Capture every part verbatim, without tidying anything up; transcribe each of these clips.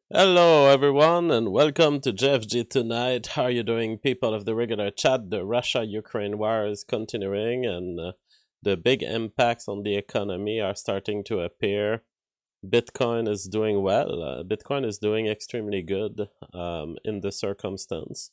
Hello, everyone, and welcome to J F G Tonight. How are you doing, people of the regular chat? The Russia-Ukraine war is continuing, and uh, the big impacts on the economy are starting to appear. Bitcoin is doing well. Uh, Bitcoin is doing extremely good um, in the circumstance.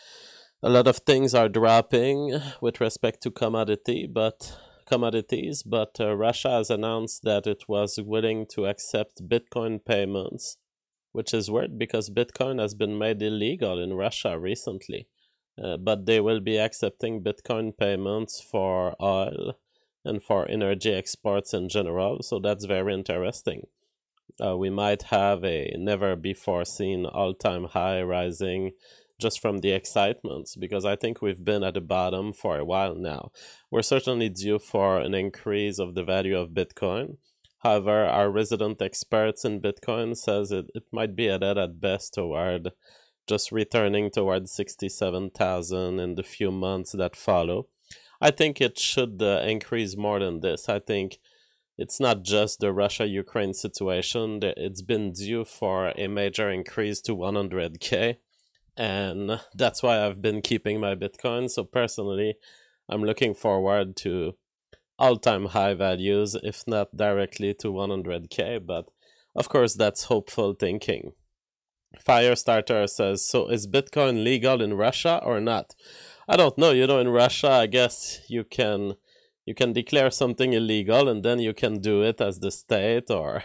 A lot of things are dropping with respect to commodity, but commodities, but uh, Russia has announced that it was willing to accept Bitcoin payments, which is weird because Bitcoin has been made illegal in Russia recently. Uh, but they will be accepting Bitcoin payments for oil and for energy exports in general, so that's very interesting. Uh, we might have a never before seen all time high rising just from the excitements because I think we've been at the bottom for a while now. We're certainly due for an increase of the value of Bitcoin. However, our resident experts in Bitcoin says it, it might be headed at best toward just returning toward sixty-seven thousand in the few months that follow. I think it should uh, increase more than this. I think it's not just the Russia Ukraine situation, it's been due for a major increase to one hundred k. And that's why I've been keeping my Bitcoin. So personally, I'm looking forward to all time high values, if not directly to one hundred k. But of course, that's hopeful thinking. Firestarter says, so is Bitcoin legal in Russia or not? I don't know. You know, in Russia, I guess you can you can declare something illegal and then you can do it as the state, or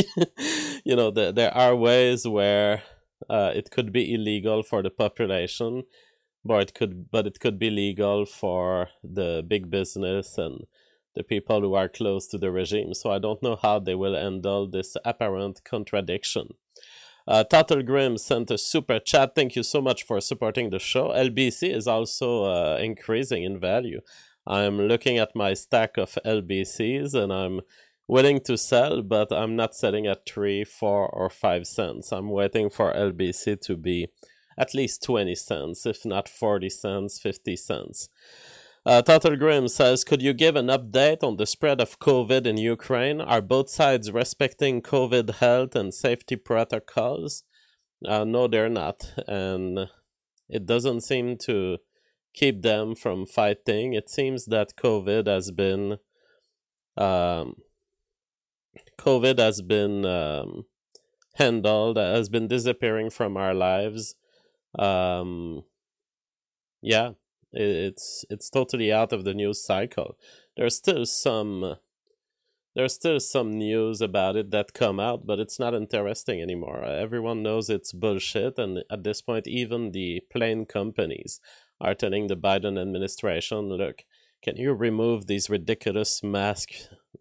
you know, the, there are ways where uh, it could be illegal for the population, but it could but it could be legal for the big business and the people who are close to the regime. So I don't know how they will handle this apparent contradiction. Uh, Total Grim sent a super chat. Thank you so much for supporting the show. L B C is also uh, increasing in value. I'm looking at my stack of L B Cs and I'm willing to sell, but I'm not selling at three, four, or five cents. I'm waiting for L B C to be at least twenty cents, if not forty cents, fifty cents. Uh, Total Grim says, could you give an update on the spread of COVID in Ukraine? Are both sides respecting COVID health and safety protocols? Uh, no, they're not. And it doesn't seem to keep them from fighting. It seems that COVID has been um, COVID has been um, handled, has been disappearing from our lives. Um, yeah, it's it's totally out of the news cycle. There's still some there's still some news about it that come out, but it's not interesting anymore. Everyone knows it's bullshit, and at this point, even the plane companies are telling the Biden administration, "Look, can you remove these ridiculous mask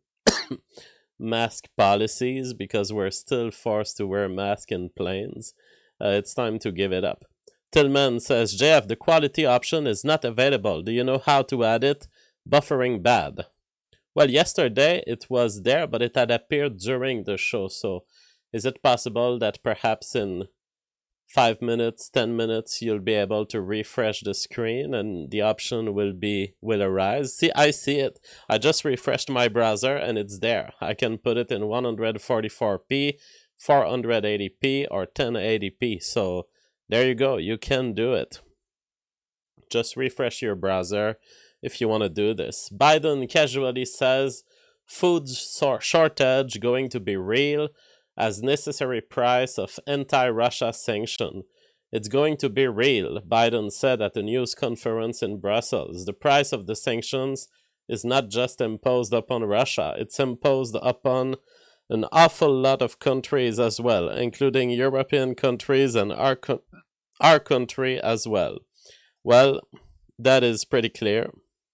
mask policies because we're still forced to wear masks in planes? Uh, it's time to give it up." Tillman says, J F, the quality option is not available. Do you know how to add it? Buffering bad. Well, yesterday it was there, but it had appeared during the show. So is it possible that perhaps in five minutes, ten minutes, you'll be able to refresh the screen and the option will be will arise? See, I see it. I just refreshed my browser and it's there. I can put it in one forty-four p, four eighty p, or ten eighty p. So there you go. You can do it. Just refresh your browser if you want to do this. Biden casually says food shortage going to be real as necessary price of anti-Russia sanction. It's going to be real, Biden said at a news conference in Brussels. The price of the sanctions is not just imposed upon Russia, it's imposed upon an awful lot of countries as well, including European countries and our, co- our country as well. Well, that is pretty clear.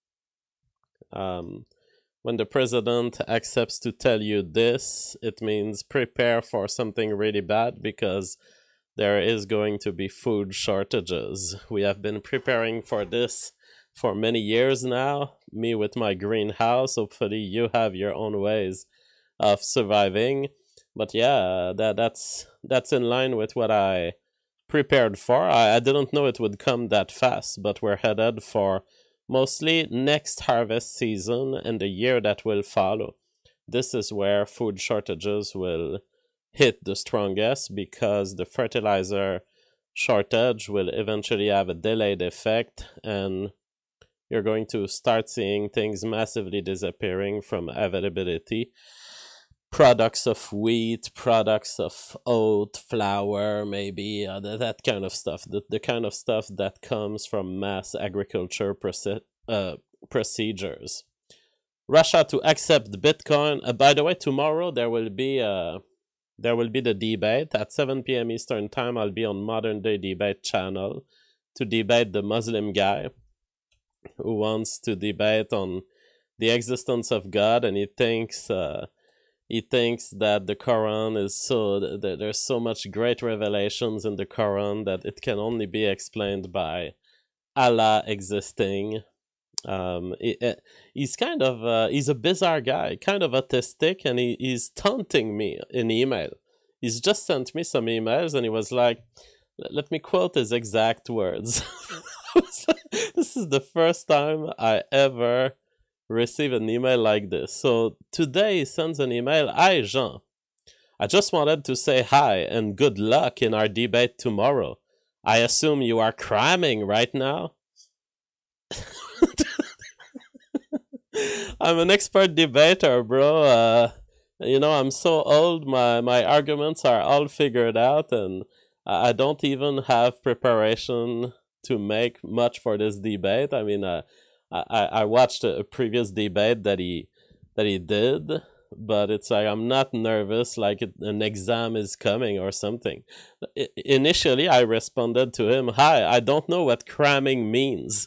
Um, when the president accepts to tell you this, it means prepare for something really bad because there is going to be food shortages. We have been preparing for this for many years now. Me with my greenhouse. Hopefully, you have your own ways of surviving. But yeah, that that's that's in line with what I prepared for. I, I didn't know it would come that fast, but we're headed for mostly next harvest season and the year that will follow. This is where food shortages will hit the strongest because the fertilizer shortage will eventually have a delayed effect, and you're going to start seeing things massively disappearing from availability. Products of wheat, products of oat, flour, maybe uh, that, that kind of stuff. The, the kind of stuff that comes from mass agriculture proce- uh, procedures. Russia to accept Bitcoin. Uh, by the way, tomorrow there will be uh, there will be the debate at seven p.m. Eastern Time. I'll be on Modern Day Debate channel to debate the Muslim guy who wants to debate on the existence of God, and he thinks uh, he thinks that the Quran is so that there's so much great revelations in the Quran that it can only be explained by Allah existing. Um, it, it, he's kind of uh, he's a bizarre guy, kind of autistic, and he, he's taunting me in email. He's just sent me some emails, and he was like, "Let me quote his exact words." This is the first time I ever receive an email like this. So today he sends an email. Hi, Jean. I just wanted to say hi and good luck in our debate tomorrow. I assume you are cramming right now? I'm an expert debater, bro. Uh, you know, I'm so old, my, my arguments are all figured out, and I don't even have preparation to make much for this debate. I mean, uh, I, I watched a previous debate that he that he did, but it's like I'm not nervous like it, an exam is coming or something. I, initially, I responded to him, "Hi, I don't know what cramming means."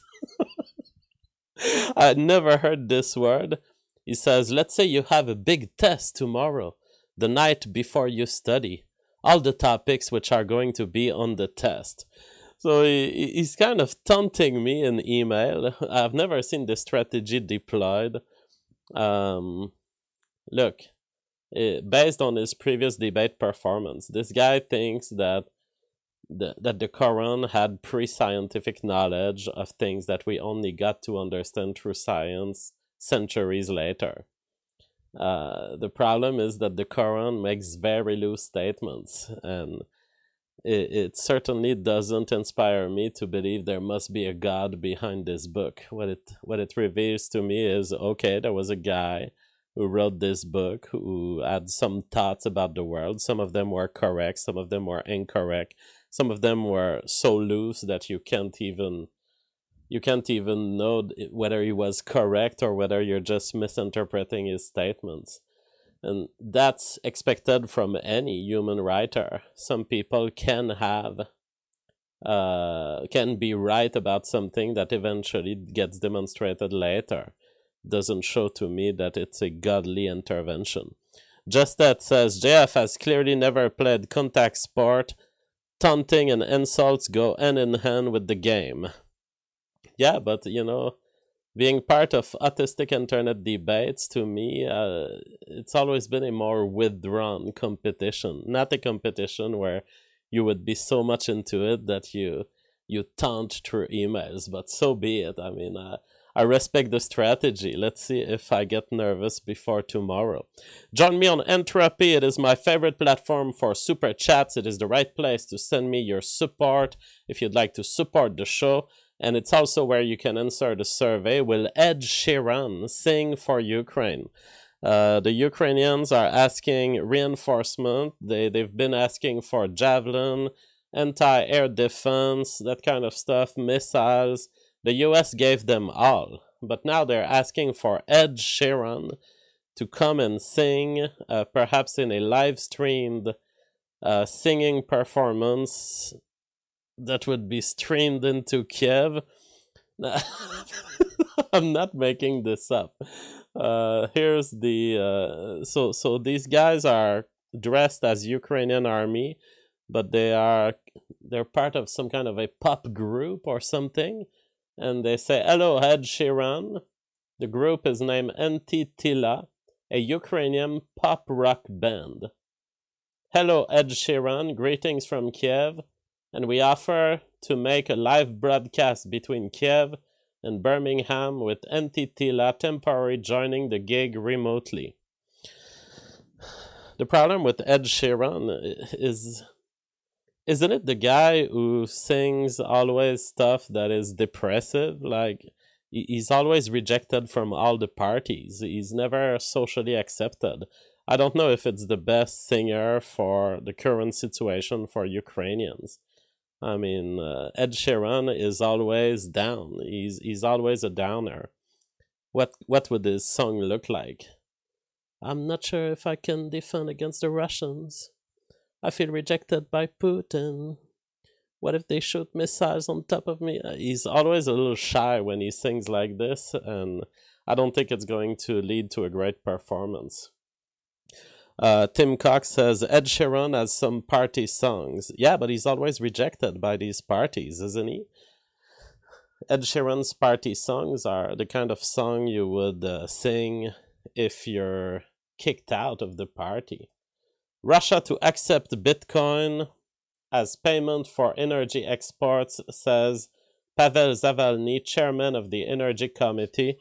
I never heard this word. He says, "Let's say you have a big test tomorrow, the night before you study, all the topics which are going to be on the test." So he, he's kind of taunting me in email. I've never seen this strategy deployed. Um, look, it, based on his previous debate performance, this guy thinks that the, that the Quran had pre-scientific knowledge of things that we only got to understand through science centuries later. Uh, the problem is that the Quran makes very loose statements, and it, it certainly doesn't inspire me to believe there must be a God behind this book. What it what it reveals to me is, okay, there was a guy who wrote this book who had some thoughts about the world. Some of them were correct, some of them were incorrect, some of them were so loose that you can't even you can't even know whether he was correct or whether you're just misinterpreting his statements. And that's expected from any human writer. Some people can have, uh, can be right about something that eventually gets demonstrated later. Doesn't show to me that it's a godly intervention. Just that says, J F has clearly never played contact sport. Taunting and insults go hand in hand with the game. Yeah, but you know, being part of autistic internet debates, to me, uh, it's always been a more withdrawn competition, not a competition where you would be so much into it that you you taunt through emails. But so be it. I mean, uh, I respect the strategy. Let's see if I get nervous before tomorrow. Join me on Entropy. It is my favorite platform for super chats. It is the right place to send me your support if you'd like to support the show. And it's also where you can answer the survey. Will Ed Sheeran sing for Ukraine? Uh, the Ukrainians are asking reinforcement. They, they've been asking for javelin, anti-air defense, that kind of stuff, missiles. The U S gave them all. But now they're asking for Ed Sheeran to come and sing, uh, perhaps in a live-streamed uh, singing performance that would be streamed into Kiev. I'm not making this up. Uh, here's the uh, so so these guys are dressed as Ukrainian army, but they are they're part of some kind of a pop group or something, and they say, "Hello, Ed Sheeran." The group is named Antitila, a Ukrainian pop rock band. "Hello, Ed Sheeran. Greetings from Kiev. And we offer to make a live broadcast between Kiev and Birmingham with Antitila temporarily joining the gig remotely." the problem with Ed Sheeran is, isn't it the guy who sings always stuff that is depressive? Like, he's always rejected from all the parties. He's never socially accepted. I don't know if it's the best singer for the current situation for Ukrainians. I mean, uh, Ed Sheeran is always down. He's he's always a downer. What what would his song look like? I'm not sure if I can defend against the Russians. I feel rejected by Putin. What if they shoot missiles on top of me? Uh, He's always a little shy when he sings like this, and I don't think it's going to lead to a great performance. Uh, Tim Cox says Ed Sheeran has some party songs. Yeah, but he's always rejected by these parties, isn't he? Ed Sheeran's party songs are the kind of song you would uh, sing if you're kicked out of the party. Russia to accept Bitcoin as payment for energy exports, says Pavel Zavalny, chairman of the Energy Committee.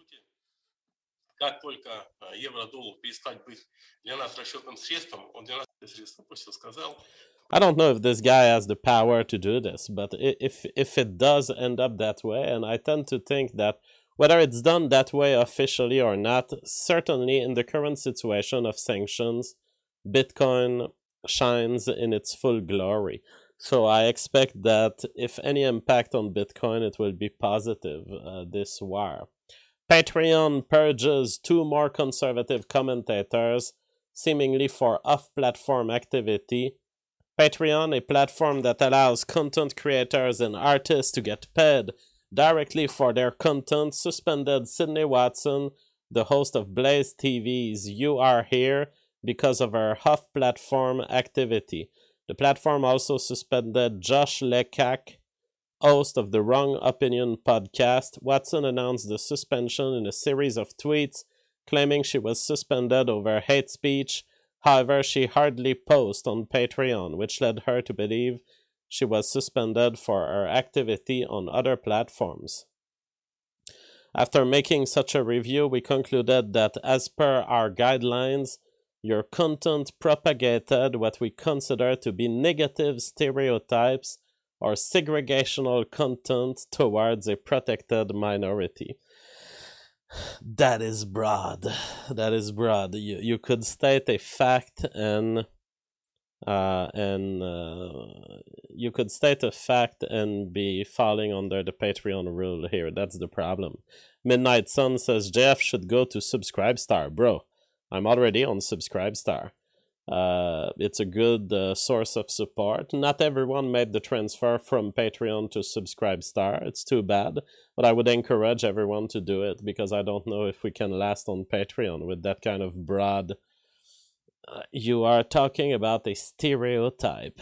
Как только евро-доллар перестанет быть для нас расчетным средством, он для нас средство просто сказал. I don't know if this guy has the power to do this, but if if it does end up that way, and I tend to think that whether it's done that way officially or not, certainly in the current situation of sanctions, Bitcoin shines in its full glory. So I expect that if any impact on Bitcoin, it will be positive, uh, this war. Patreon purges two more conservative commentators, seemingly for off-platform activity. Patreon, a platform that allows content creators and artists to get paid directly for their content, suspended Sydney Watson, the host of Blaze T V's You Are Here, because of her off-platform activity. The platform also suspended Josh Lekak, host of the Wrong Opinion podcast. Watson announced the suspension in a series of tweets, claiming she was suspended over hate speech. However, she hardly posted on Patreon, which led her to believe she was suspended for her activity on other platforms. After making such a review, we concluded that as per our guidelines, your content propagated what we consider to be negative stereotypes or segregational content towards a protected minority. That is broad. That is broad. You you could state a fact and uh, and uh, you could state a fact and be falling under the Patreon rule here. That's the problem. Midnight Sun says J F should go to Subscribestar, bro. I'm already on Subscribestar. Uh, it's a good uh, source of support. Not everyone made the transfer from Patreon to Subscribestar. It's too bad, but I would encourage everyone to do it because I don't know if we can last on Patreon with that kind of broad... Uh, you are talking about a stereotype.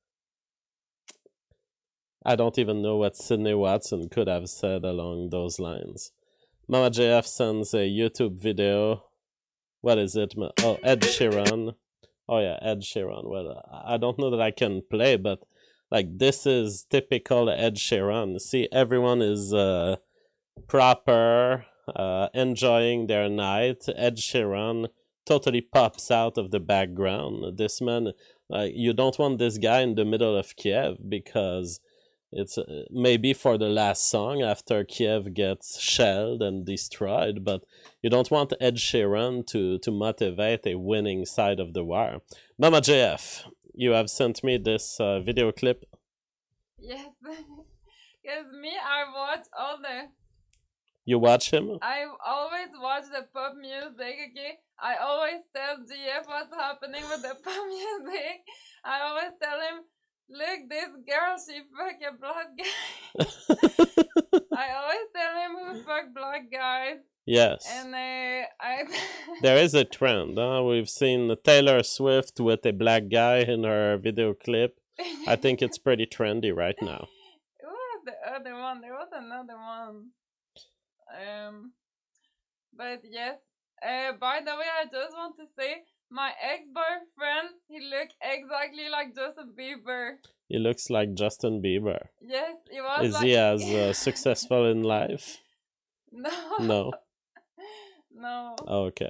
I don't even know what Sydney Watson could have said along those lines. Mama J F sends a YouTube video. What is it? Oh, Ed Sheeran. Oh yeah, Ed Sheeran. Well, I don't know that I can play, but like this is typical Ed Sheeran. See, everyone is uh, proper, uh, enjoying their night. Ed Sheeran totally pops out of the background. This man, uh, you don't want this guy in the middle of Kiev because it's uh, maybe for the last song after Kiev gets shelled and destroyed, but you don't want Ed Sheeran to, to motivate a winning side of the war. Mama J F, you have sent me this uh, video clip. Yes, because me, I watch all the... You watch him? I always watch the pop music, okay? I always tell G F what's happening with the pop music. I always tell him, look, this girl, she fuck a black guy. I always tell him who fuck black guys. Yes. And uh, I... There is a trend. Huh? We've seen Taylor Swift with a black guy in her video clip. I think it's pretty trendy right now. Who was the other one? There was another one. Um, but yes. Uh, by the way, I just want to say, my ex-boyfriend, he looked exactly like Justin Bieber. He looks like Justin Bieber. Yes, he was. Is like... he as uh, successful in life? No. No. No. Okay.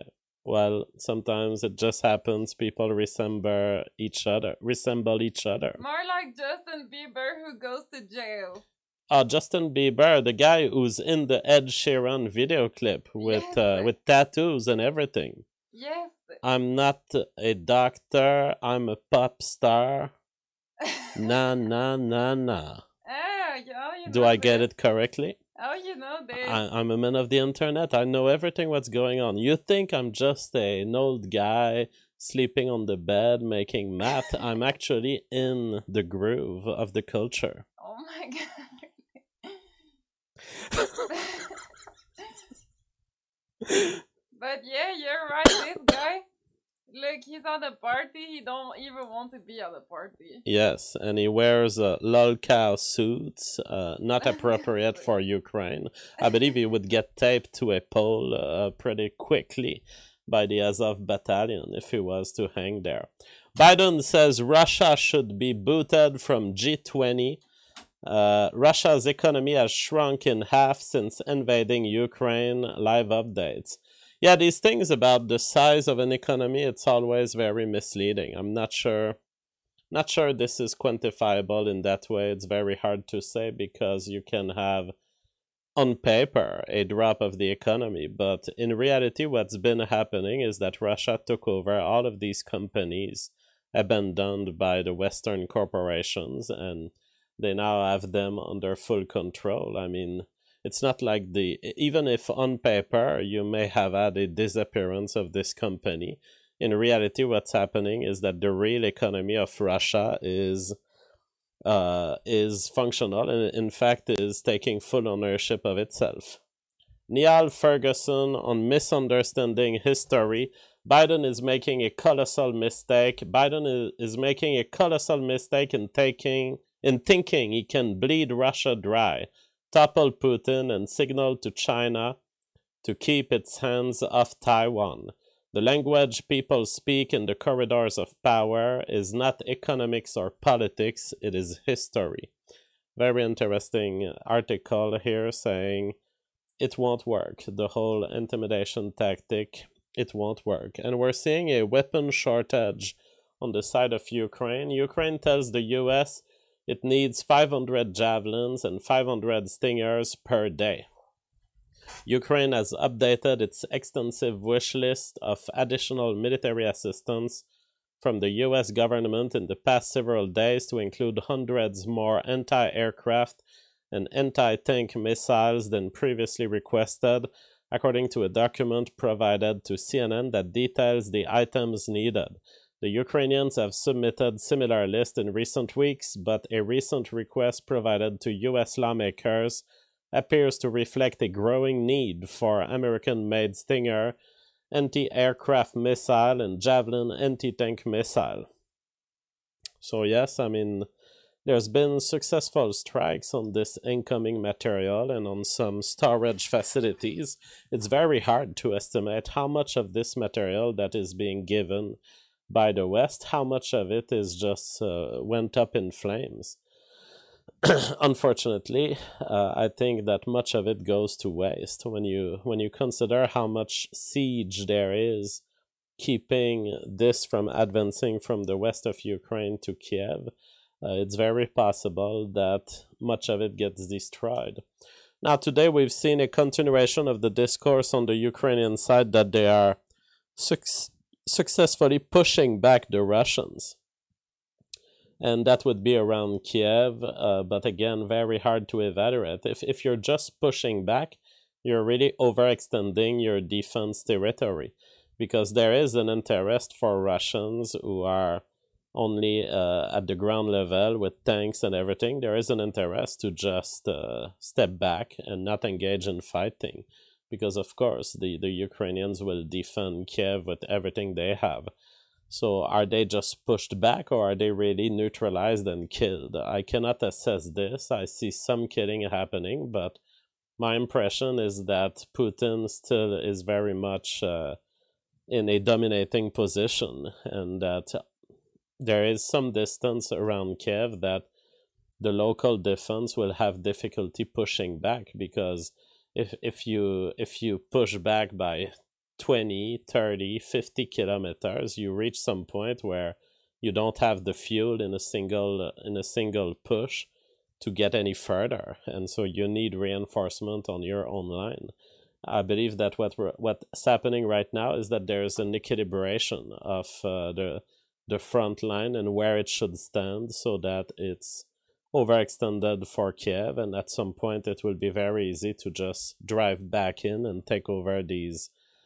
Well, sometimes it just happens. People resemble each other. Resemble each other. More like Justin Bieber who goes to jail. Oh, Justin Bieber, the guy who's in the Ed Sheeran video clip with Yes. uh, with tattoos and everything. Yes. I'm not a doctor. I'm a pop star. Nah, nah, nah, nah. Ah, yeah, you Do know I get this. it correctly? Oh, you know this. I, I'm a man of the internet. I know everything what's going on. You think I'm just a, an old guy sleeping on the bed making math? I'm actually in the groove of the culture. Oh my god. But yeah, you're right. This guy, look, he's at a party. He don't even want to be at a party. Yes, and he wears uh, lolcow suits, uh, not appropriate for Ukraine. I believe he would get taped to a pole uh, pretty quickly by the Azov battalion if he was to hang there. Biden says Russia should be booted from G twenty. Uh, Russia's economy has shrunk in half since invading Ukraine. Live updates. Yeah, these things about the size of an economy, it's always very misleading. I'm not sure not sure this is quantifiable in that way. It's very hard to say because you can have on paper a drop of the economy, but in reality what's been happening is that Russia took over all of these companies abandoned by the Western corporations, and they now have them under full control. I mean, it's not like the, even if on paper you may have had a disappearance of this company, in reality what's happening is that the real economy of Russia is uh, is functional and in fact is taking full ownership of itself. Niall Ferguson on misunderstanding history. Biden is making a colossal mistake. Biden is, is making a colossal mistake in taking in thinking he can bleed Russia dry, topple Putin, and signal to China to keep its hands off Taiwan. The language people speak in the corridors of power is not economics or politics, it is history. Very interesting article here saying it won't work. The whole intimidation tactic, it won't work. And we're seeing a weapon shortage on the side of Ukraine. Ukraine tells the U S it needs five hundred javelins and five hundred stingers per day. Ukraine has updated its extensive wish list of additional military assistance from the U S government in the past several days to include hundreds more anti-aircraft and anti-tank missiles than previously requested, according to a document provided to C N N that details the items needed. The Ukrainians have submitted similar lists in recent weeks, but a recent request provided to U S lawmakers appears to reflect a growing need for American-made Stinger anti-aircraft missile and Javelin anti-tank missile. So yes, I mean, there's been successful strikes on this incoming material and on some storage facilities. It's very hard to estimate how much of this material that is being given by the West, how much of it is just uh, went up in flames. Unfortunately, uh, I think that much of it goes to waste when you when you consider how much siege there is keeping this from advancing from the west of Ukraine to Kiev. Uh, it's very possible that much of it gets destroyed. Now, today we've seen a continuation of the discourse on the Ukrainian side that they are su- successfully pushing back the Russians. And that would be around Kiev, uh, but again, very hard to evaluate. If, if you're just pushing back, you're really overextending your defense territory, because there is an interest for Russians who are only uh, at the ground level with tanks and everything. There is an interest to just uh, step back and not engage in fighting, because of course the, the Ukrainians will defend Kiev with everything they have. So are they just pushed back, or are they really neutralized and killed? I cannot assess this. I see some killing happening, but my impression is that Putin still is very much uh, in a dominating position, and that there is some distance around Kiev that the local defense will have difficulty pushing back, because if if you if you push back by twenty, thirty, fifty kilometers, you reach some point where you don't have the fuel in a single in a single push to get any further, and so you need reinforcement on your own line. I believe that what we're, what's happening right now is that there is an equilibration of uh, the the front line and where it should stand, so that it's overextended for Kiev, and at some point it will be very easy to just drive back in and take over these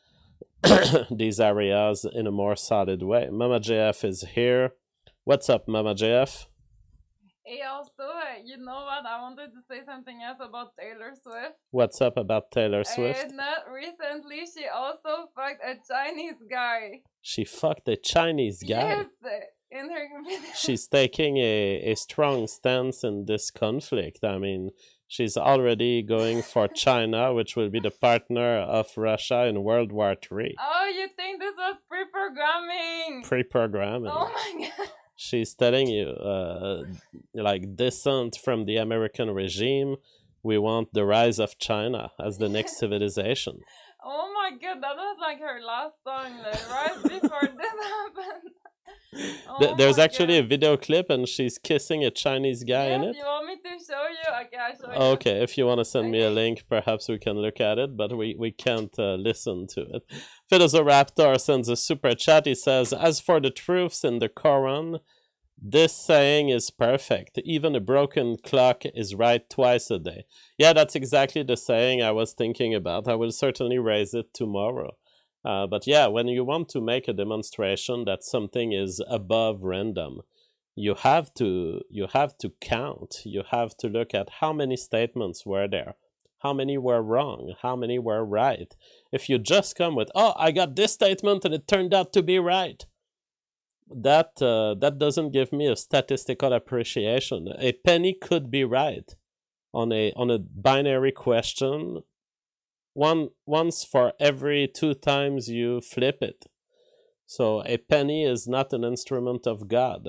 these areas in a more solid way. Mama J F is here. What's up, Mama J F? Hey, also, uh, you know what? I wanted to say something else about Taylor Swift. What's up about Taylor Swift? Uh, not recently, she also fucked a Chinese guy. She fucked a Chinese guy? Yes, in her video. She's taking a, a strong stance in this conflict. I mean, she's already going for China, which will be the partner of Russia in World War Three. Oh, you think this was pre-programming? Pre-programming. Oh my god. She's telling you, uh, like, dissent from the American regime. We want the rise of China as the next civilization. Oh my god, that was like her last song, like, right before this happened. Oh There's actually god. a video clip and she's kissing a Chinese guy yes, in it. You want me to show you? Okay, I'll show you. Okay, if you want to send me a Okay. link, perhaps we can look at it, but we, we can't uh, listen to it. Philosopher sends a super chat. He says, as for the truths in the Quran, this saying is perfect. Even a broken clock is right twice a day. Yeah, that's exactly the saying I was thinking about. I will certainly raise it tomorrow. Uh, but yeah, when you want to make a demonstration that something is above random, you have to you have to count. You have to look at how many statements were there, how many were wrong, how many were right. If you just come with, oh, I got this statement and it turned out to be right, that uh, that doesn't give me a statistical appreciation. A penny could be right on a on a binary question one once for every two times you flip it. So a penny is not an instrument of God.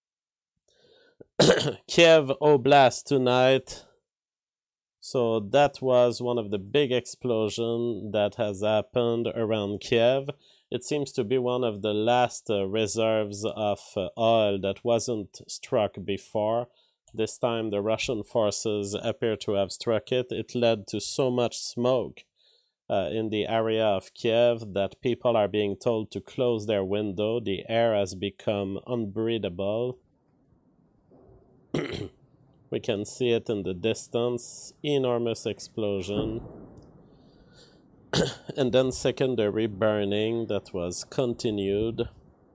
Kiev Oblast tonight. So that was one of the big explosions that has happened around Kiev. It seems to be one of the last uh, reserves of uh, oil that wasn't struck before. This time the Russian forces appear to have struck it. It led to so much smoke uh, in the area of Kiev that people are being told to close their window. The air has become unbreathable. We can see it in the distance. Enormous explosion. And then secondary burning that was continued.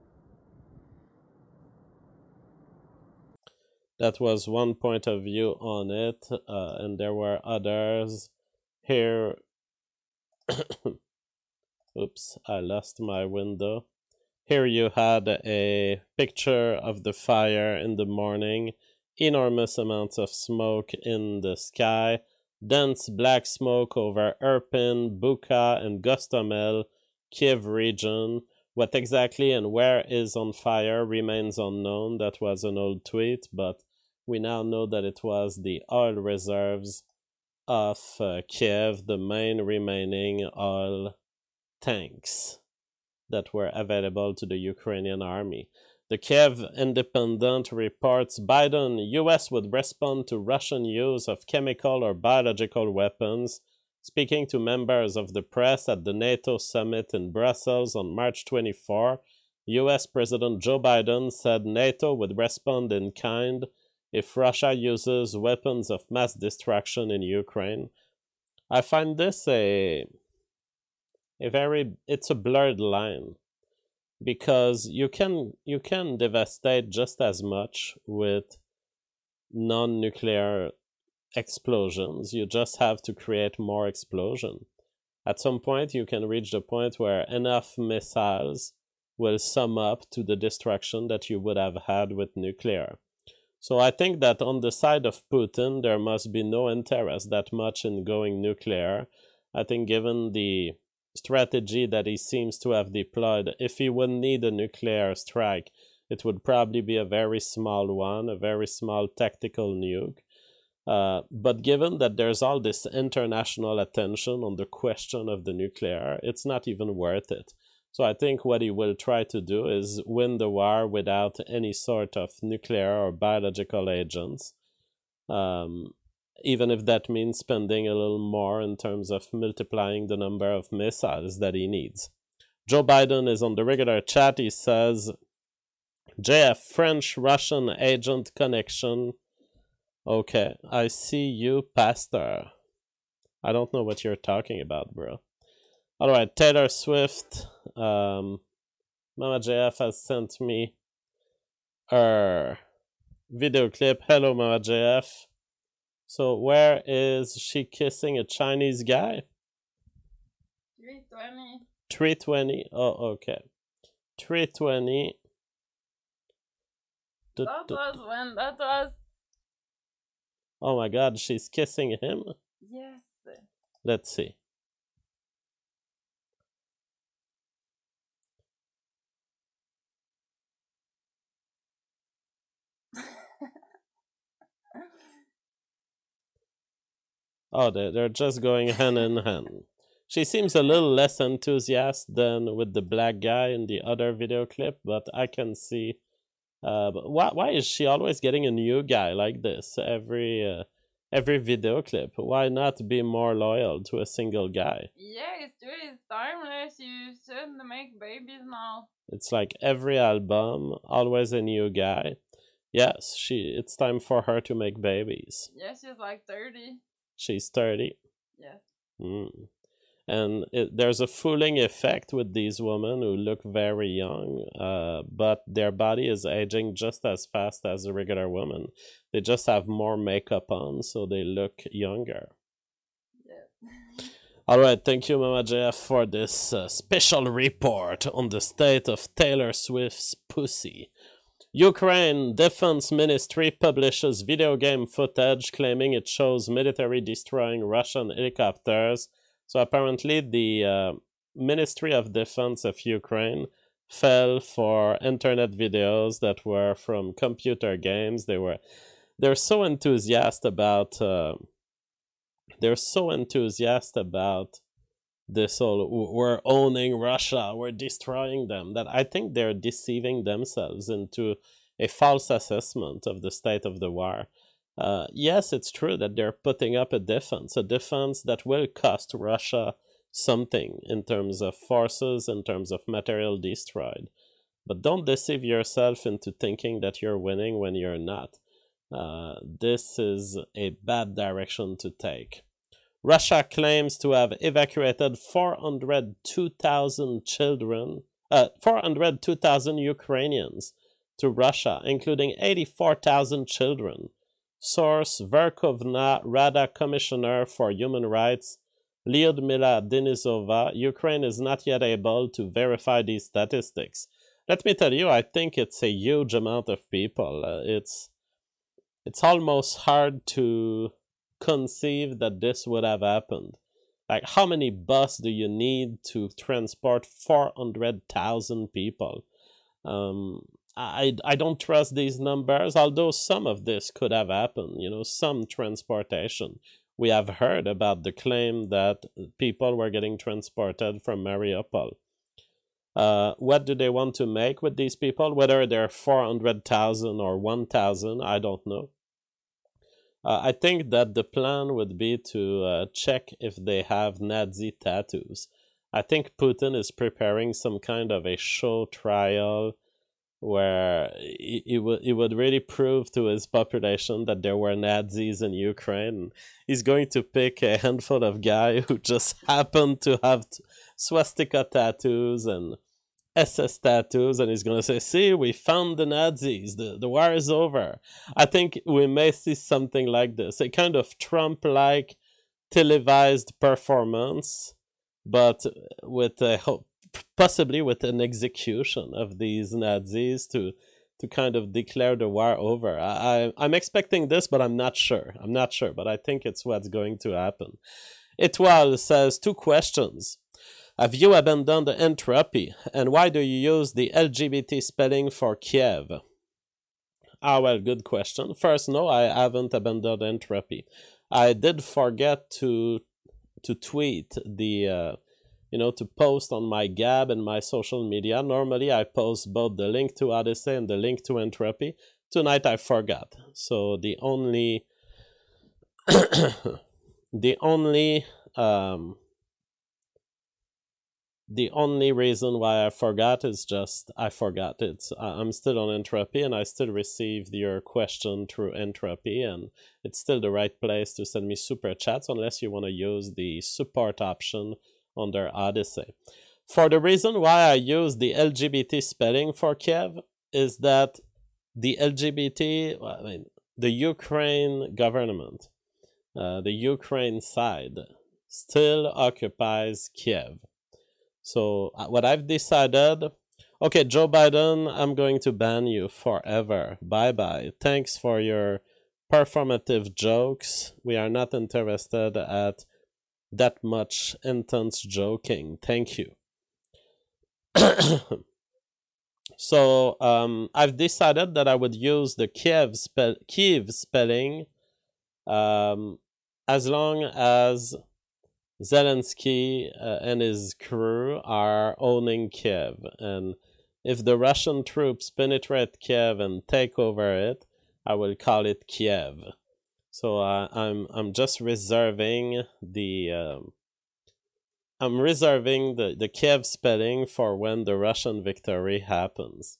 That was one point of view on it, uh, and there were others. Here, oops, I lost my window. Here you had a picture of the fire in the morning. Enormous amounts of smoke in the sky. Dense black smoke over Irpin, Bucha, and Gostomel, Kiev region. What exactly and where is on fire remains unknown. That was an old tweet, but we now know that it was the oil reserves of uh, Kiev, the main remaining oil tanks that were available to the Ukrainian army. The Kiev Independent reports Biden, U S would respond to Russian use of chemical or biological weapons. Speaking to members of the press at the NATO summit in Brussels on March twenty-fourth, U S President Joe Biden said NATO would respond in kind if Russia uses weapons of mass destruction in Ukraine. I find this a, a very, it's a blurred line. Because you can you can devastate just as much with non-nuclear explosions. You just have to create more explosion. At some point, you can reach the point where enough missiles will sum up to the destruction that you would have had with nuclear. So I think that on the side of Putin, there must be no interest that much in going nuclear. I think given the strategy that he seems to have deployed, if he would need a nuclear strike, it would probably be a very small one, a very small tactical nuke. Uh, but given that there's all this international attention on the question of the nuclear, it's not even worth it. So I think what he will try to do is win the war without any sort of nuclear or biological agents, um, even if that means spending a little more in terms of multiplying the number of missiles that he needs. Joe Biden is on the regular chat. He says, J F, French-Russian agent connection. Okay, I see you, Pastor. I don't know what you're talking about, bro. Alright, Taylor Swift. Um, Mama J F has sent me her video clip. Hello, Mama J F. So, where is she kissing a Chinese guy? three twenty. three twenty. Oh, okay. three twenty. That was when that was. Oh my god, she's kissing him? Yes. Let's see. Oh, they're, they're just going hand in hand. She seems a little less enthusiastic than with the black guy in the other video clip, but I can see. Uh, but why why is she always getting a new guy like this every uh, every video clip? Why not be more loyal to a single guy? Yeah, it's true. It's timeless. You shouldn't make babies now. It's like every album, always a new guy. Yes, she. It's time for her to make babies. Yeah, she's like thirty. She's thirty. Yes. Mm. And it, there's a fooling effect with these women who look very young, uh, but their body is aging just as fast as a regular woman. They just have more makeup on, so they look younger. Yeah. All right, thank you, Mama J F, for this uh, special report on the state of Taylor Swift's pussy. Ukraine Defense Ministry publishes video game footage claiming it shows military destroying Russian helicopters. So apparently the uh, Ministry of Defense of Ukraine fell for internet videos that were from computer games. They were, they're so enthusiastic about, uh, they're so enthusiastic about this whole, we're owning Russia, we're destroying them, that I think they're deceiving themselves into a false assessment of the state of the war. Uh, yes, it's true that they're putting up a defense, a defense that will cost Russia something in terms of forces, in terms of material destroyed. But don't deceive yourself into thinking that you're winning when you're not. Uh, this is a bad direction to take. Russia claims to have evacuated four hundred two thousand children, uh, four hundred two thousand Ukrainians to Russia, including eighty-four thousand children. Source: Verkhovna Rada Commissioner for Human Rights, Lyudmila Denisova. Ukraine is not yet able to verify these statistics. Let me tell you, I think it's a huge amount of people. Uh, it's it's almost hard to conceive that this would have happened. Like, how many buses do you need to transport four hundred thousand people? Um, I, I don't trust these numbers, although some of this could have happened, you know, some transportation. We have heard about the claim that people were getting transported from Mariupol. Uh, what do they want to make with these people? Whether they're four hundred thousand or one thousand, I don't know. Uh, I think that the plan would be to uh, check if they have Nazi tattoos. I think Putin is preparing some kind of a show trial where he, he, would, he would really prove to his population that there were Nazis in Ukraine. He's going to pick a handful of guys who just happen to have t- swastika tattoos and S S tattoos, and he's going to say, see, we found the Nazis, the, the war is over. I think we may see something like this, a kind of Trump-like televised performance, but with a hope. Possibly with an execution of these Nazis to to kind of declare the war over. I, I, I'm expecting this, but I'm not sure. I'm not sure, but I think it's what's going to happen. Etoile says, two questions. Have you abandoned the entropy? And why do you use the L G B T spelling for Kiev? ah, well, good question. First, no, I haven't abandoned Entropy. I did forget to to tweet the, uh, you know, to post on my Gab and my social media. Normally, I post both the link to Odyssey and the link to Entropy. Tonight, I forgot. So the only, the only, um, the only reason why I forgot is just I forgot. It's I'm still on Entropy and I still received your question through Entropy, and it's still the right place to send me super chats unless you want to use the support option under Odyssey. For the reason why I use the L G B T spelling for Kiev is that the L G B T, I mean, the Ukraine government, uh, the Ukraine side still occupies Kiev. So uh, what I've decided, okay, Joe Biden, I'm going to ban you forever. Bye-bye. Thanks for your performative jokes. We are not interested at that much intense joking. Thank you. So um, I've decided that I would use the Kiev, spell Kiev spelling um, as long as Zelensky uh, and his crew are owning Kiev, and if the Russian troops penetrate Kiev and take over it, I will call it Kiev. So uh, I'm I'm just reserving the um, I'm reserving the the Kiev spelling for when the Russian victory happens.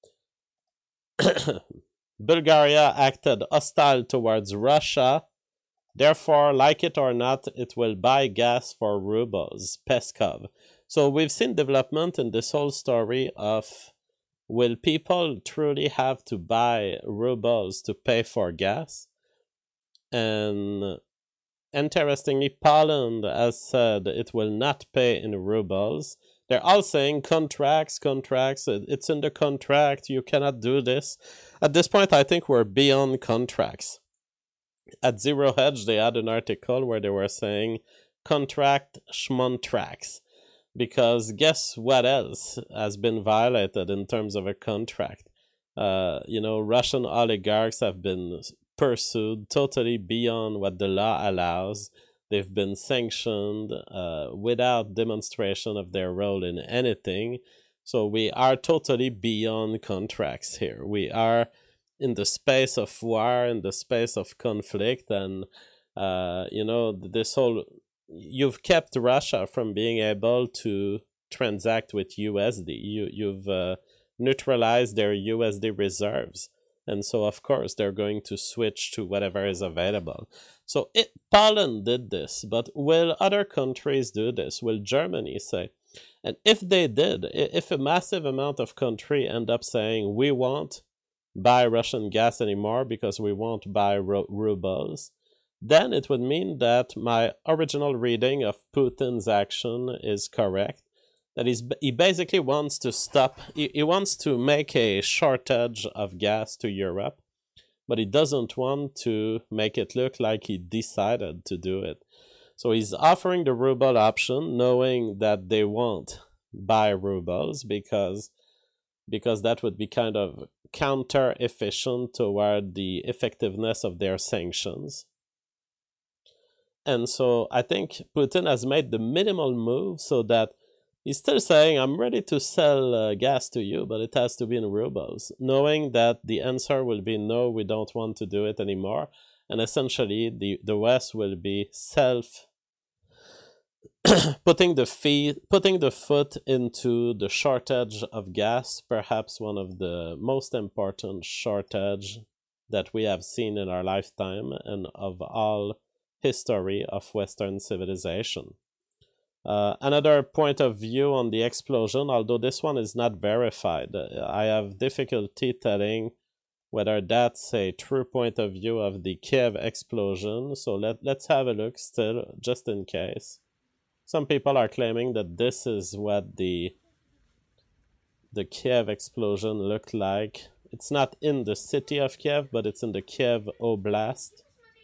Bulgaria acted hostile towards Russia. Therefore, like it or not, it will buy gas for rubles, Peskov. So we've seen development in this whole story of, will people truly have to buy rubles to pay for gas? And interestingly, Poland has said it will not pay in rubles. They're all saying contracts, contracts, it's in the contract, you cannot do this. At this point, I think we're beyond contracts. At Zero Hedge, they had an article where they were saying contract schmontracts, because guess what else has been violated in terms of a contract? Uh, you know, Russian oligarchs have been pursued totally beyond what the law allows. They've been sanctioned uh, without demonstration of their role in anything. So we are totally beyond contracts here. We are in the space of war, in the space of conflict, and uh, you know, this whole, you've kept Russia from being able to transact with U S D. You you've uh, neutralized their U S D reserves, and so of course they're going to switch to whatever is available. So it, Poland did this, but will other countries do this? Will Germany say? And if they did, if a massive amount of country end up saying we won't buy Russian gas anymore because we won't buy ru- rubles, then it would mean that my original reading of Putin's action is correct. That he's, he basically wants to stop, he, he wants to make a shortage of gas to Europe, but he doesn't want to make it look like he decided to do it. So he's offering the ruble option, knowing that they won't buy rubles because because that would be kind of counter-efficient toward the effectiveness of their sanctions. And so I think Putin has made the minimal move so that he's still saying, I'm ready to sell uh, gas to you, but it has to be in rubles, knowing that the answer will be no, we don't want to do it anymore. And essentially, the, the West will be self putting the fee, putting the foot into the shortage of gas, perhaps one of the most important shortage that we have seen in our lifetime and of all history of Western civilization. Uh, another point of view on the explosion, although this one is not verified, I have difficulty telling whether that's a true point of view of the Kiev explosion. So let, let's have a look still, just in case. Some people are claiming that this is what the the Kiev explosion looked like. It's not in the city of Kiev, but it's in the Kiev Oblast.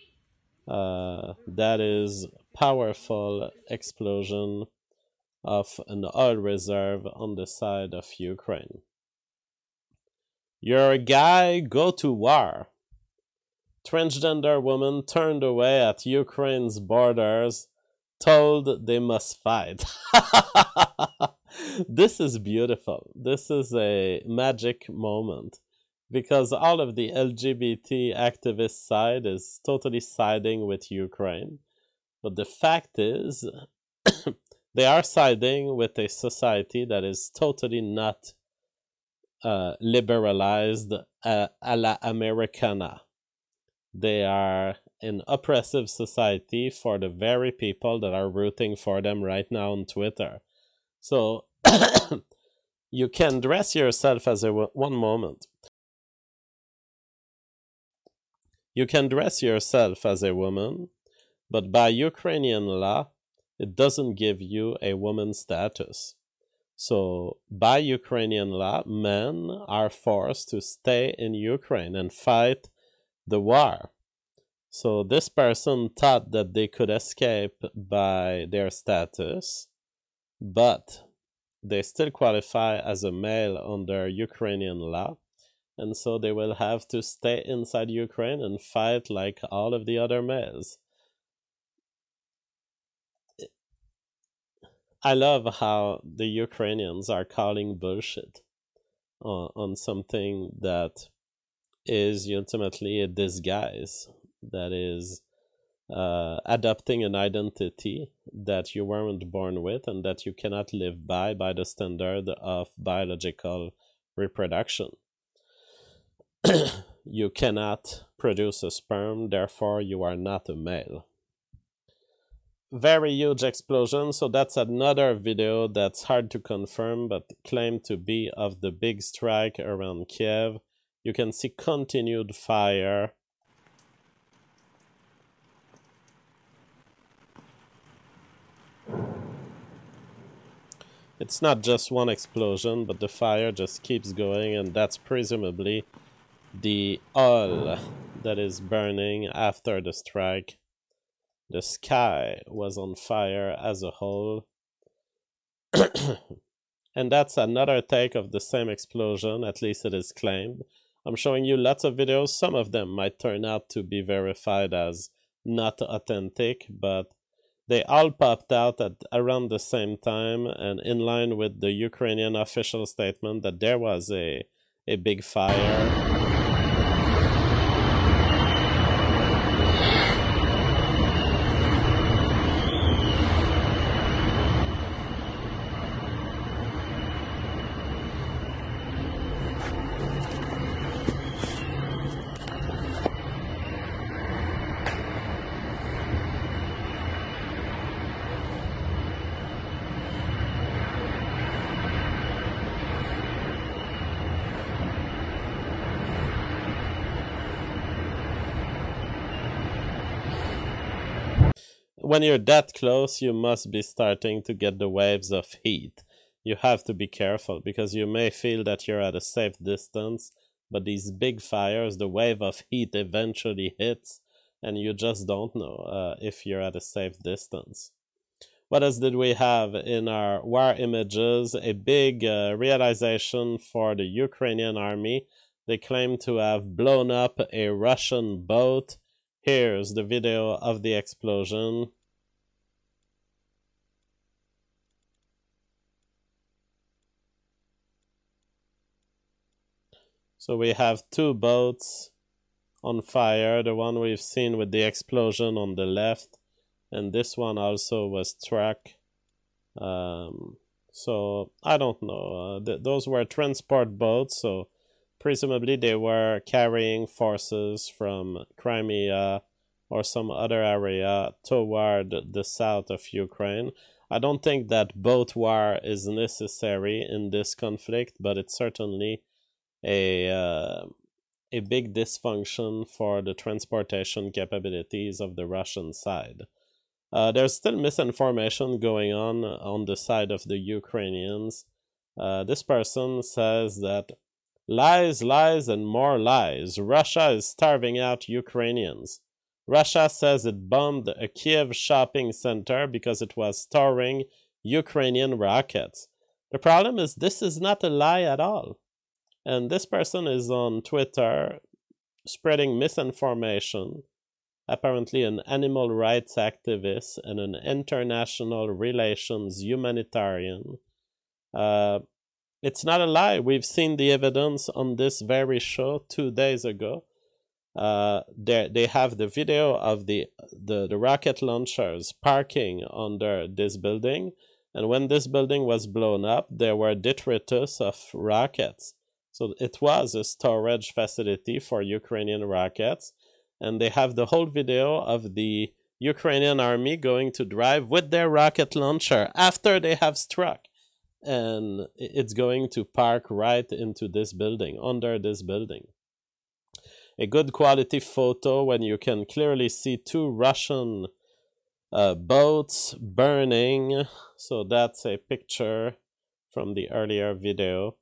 Uh, that is powerful explosion of an oil reserve on the side of Ukraine. Your guy go to war. Transgender woman turned away at Ukraine's borders, told they must fight. This is beautiful. This is a magic moment because all of the L G B T activist side is totally siding with Ukraine. But the fact is, they are siding with a society that is totally not uh, liberalized uh, a la Americana. They are an oppressive society for the very people that are rooting for them right now on Twitter. So you can dress yourself as a one moment. You can dress yourself as a woman, but by Ukrainian law, it doesn't give you a woman status. So by Ukrainian law, men are forced to stay in Ukraine and fight the war. So this person thought that they could escape by their status, but they still qualify as a male under Ukrainian law, and so they will have to stay inside Ukraine and fight like all of the other males. I love how the Ukrainians are calling bullshit on, on something that is ultimately a disguise, that is uh, adopting an identity that you weren't born with and that you cannot live by by the standard of biological reproduction. You cannot produce a sperm, therefore you are not a male. Very huge explosion, so that's another video that's hard to confirm but claimed to be of the big strike around Kiev. You can see continued fire. It's not just one explosion, but the fire just keeps going, and that's presumably the oil that is burning after the strike. The sky was on fire as a whole. And that's another take of the same explosion, at least it is claimed. I'm showing you lots of videos. Some of them might turn out to be verified as not authentic, but they all popped out at around the same time and in line with the Ukrainian official statement that there was a, a big fire. When you're that close, you must be starting to get the waves of heat. You have to be careful because you may feel that you're at a safe distance, but these big fires, the wave of heat eventually hits, and you just don't know uh, if you're at a safe distance. What else did we have in our war images? A big uh, realization for the Ukrainian army. They claim to have blown up a Russian boat. Here's the video of the explosion. So we have two boats on fire, the one we've seen with the explosion on the left, and this one also was struck. Um, so I don't know. Uh, th those were transport boats, so presumably they were carrying forces from Crimea or some other area toward the south of Ukraine. I don't think that boat war is necessary in this conflict, but it's certainly a uh, a big dysfunction for the transportation capabilities of the Russian side. Uh, there's still misinformation going on on the side of the Ukrainians. Uh, this person says that lies, lies, and more lies. Russia is starving out Ukrainians. Russia says it bombed a Kiev shopping center because it was storing Ukrainian rockets. The problem is this is not a lie at all. And this person is on Twitter spreading misinformation, apparently an animal rights activist and an international relations humanitarian. Uh, it's not a lie. We've seen the evidence on this very show two days ago. Uh, they they have the video of the, the the rocket launchers parking under this building, and when this building was blown up, there were detritus of rockets. So it was a storage facility for Ukrainian rockets, and they have the whole video of the Ukrainian army going to drive with their rocket launcher after they have struck, and it's going to park right into this building, under this building. A good quality photo when you can clearly see two Russian uh, boats burning. So that's a picture from the earlier video.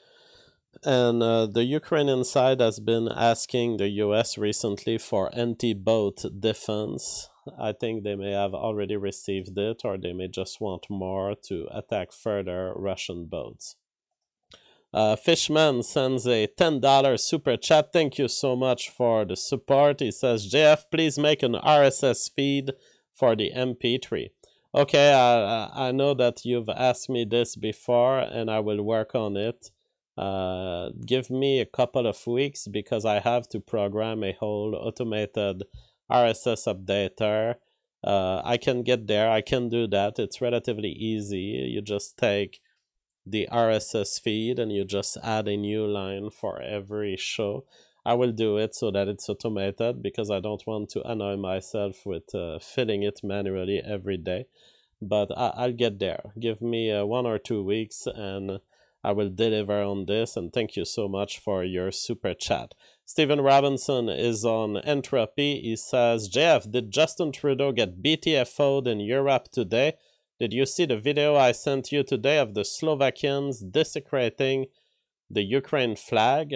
And uh, the Ukrainian side has been asking the U S recently for anti-boat defense. I think they may have already received it, or they may just want more to attack further Russian boats. Uh, Fishman sends a ten dollar super chat. Thank you so much for the support. He says, J F, please make an R S S feed for the M P three. Okay, I, I know that you've asked me this before, and I will work on it. Uh, give me a couple of weeks because I have to program a whole automated R S S updater. Uh, I can get there. I can do that. It's relatively easy. You just take the R S S feed and you just add a new line for every show. I will do it so that it's automated because I don't want to annoy myself with uh, filling it manually every day. But I- I'll get there. Give me uh, one or two weeks and I will deliver on this. And thank you so much for your super chat. Stephen Robinson is on Entropy. He says, J F, did Justin Trudeau get B T F O'd in Europe today? Did you see the video I sent you today of the Slovakians desecrating the Ukraine flag?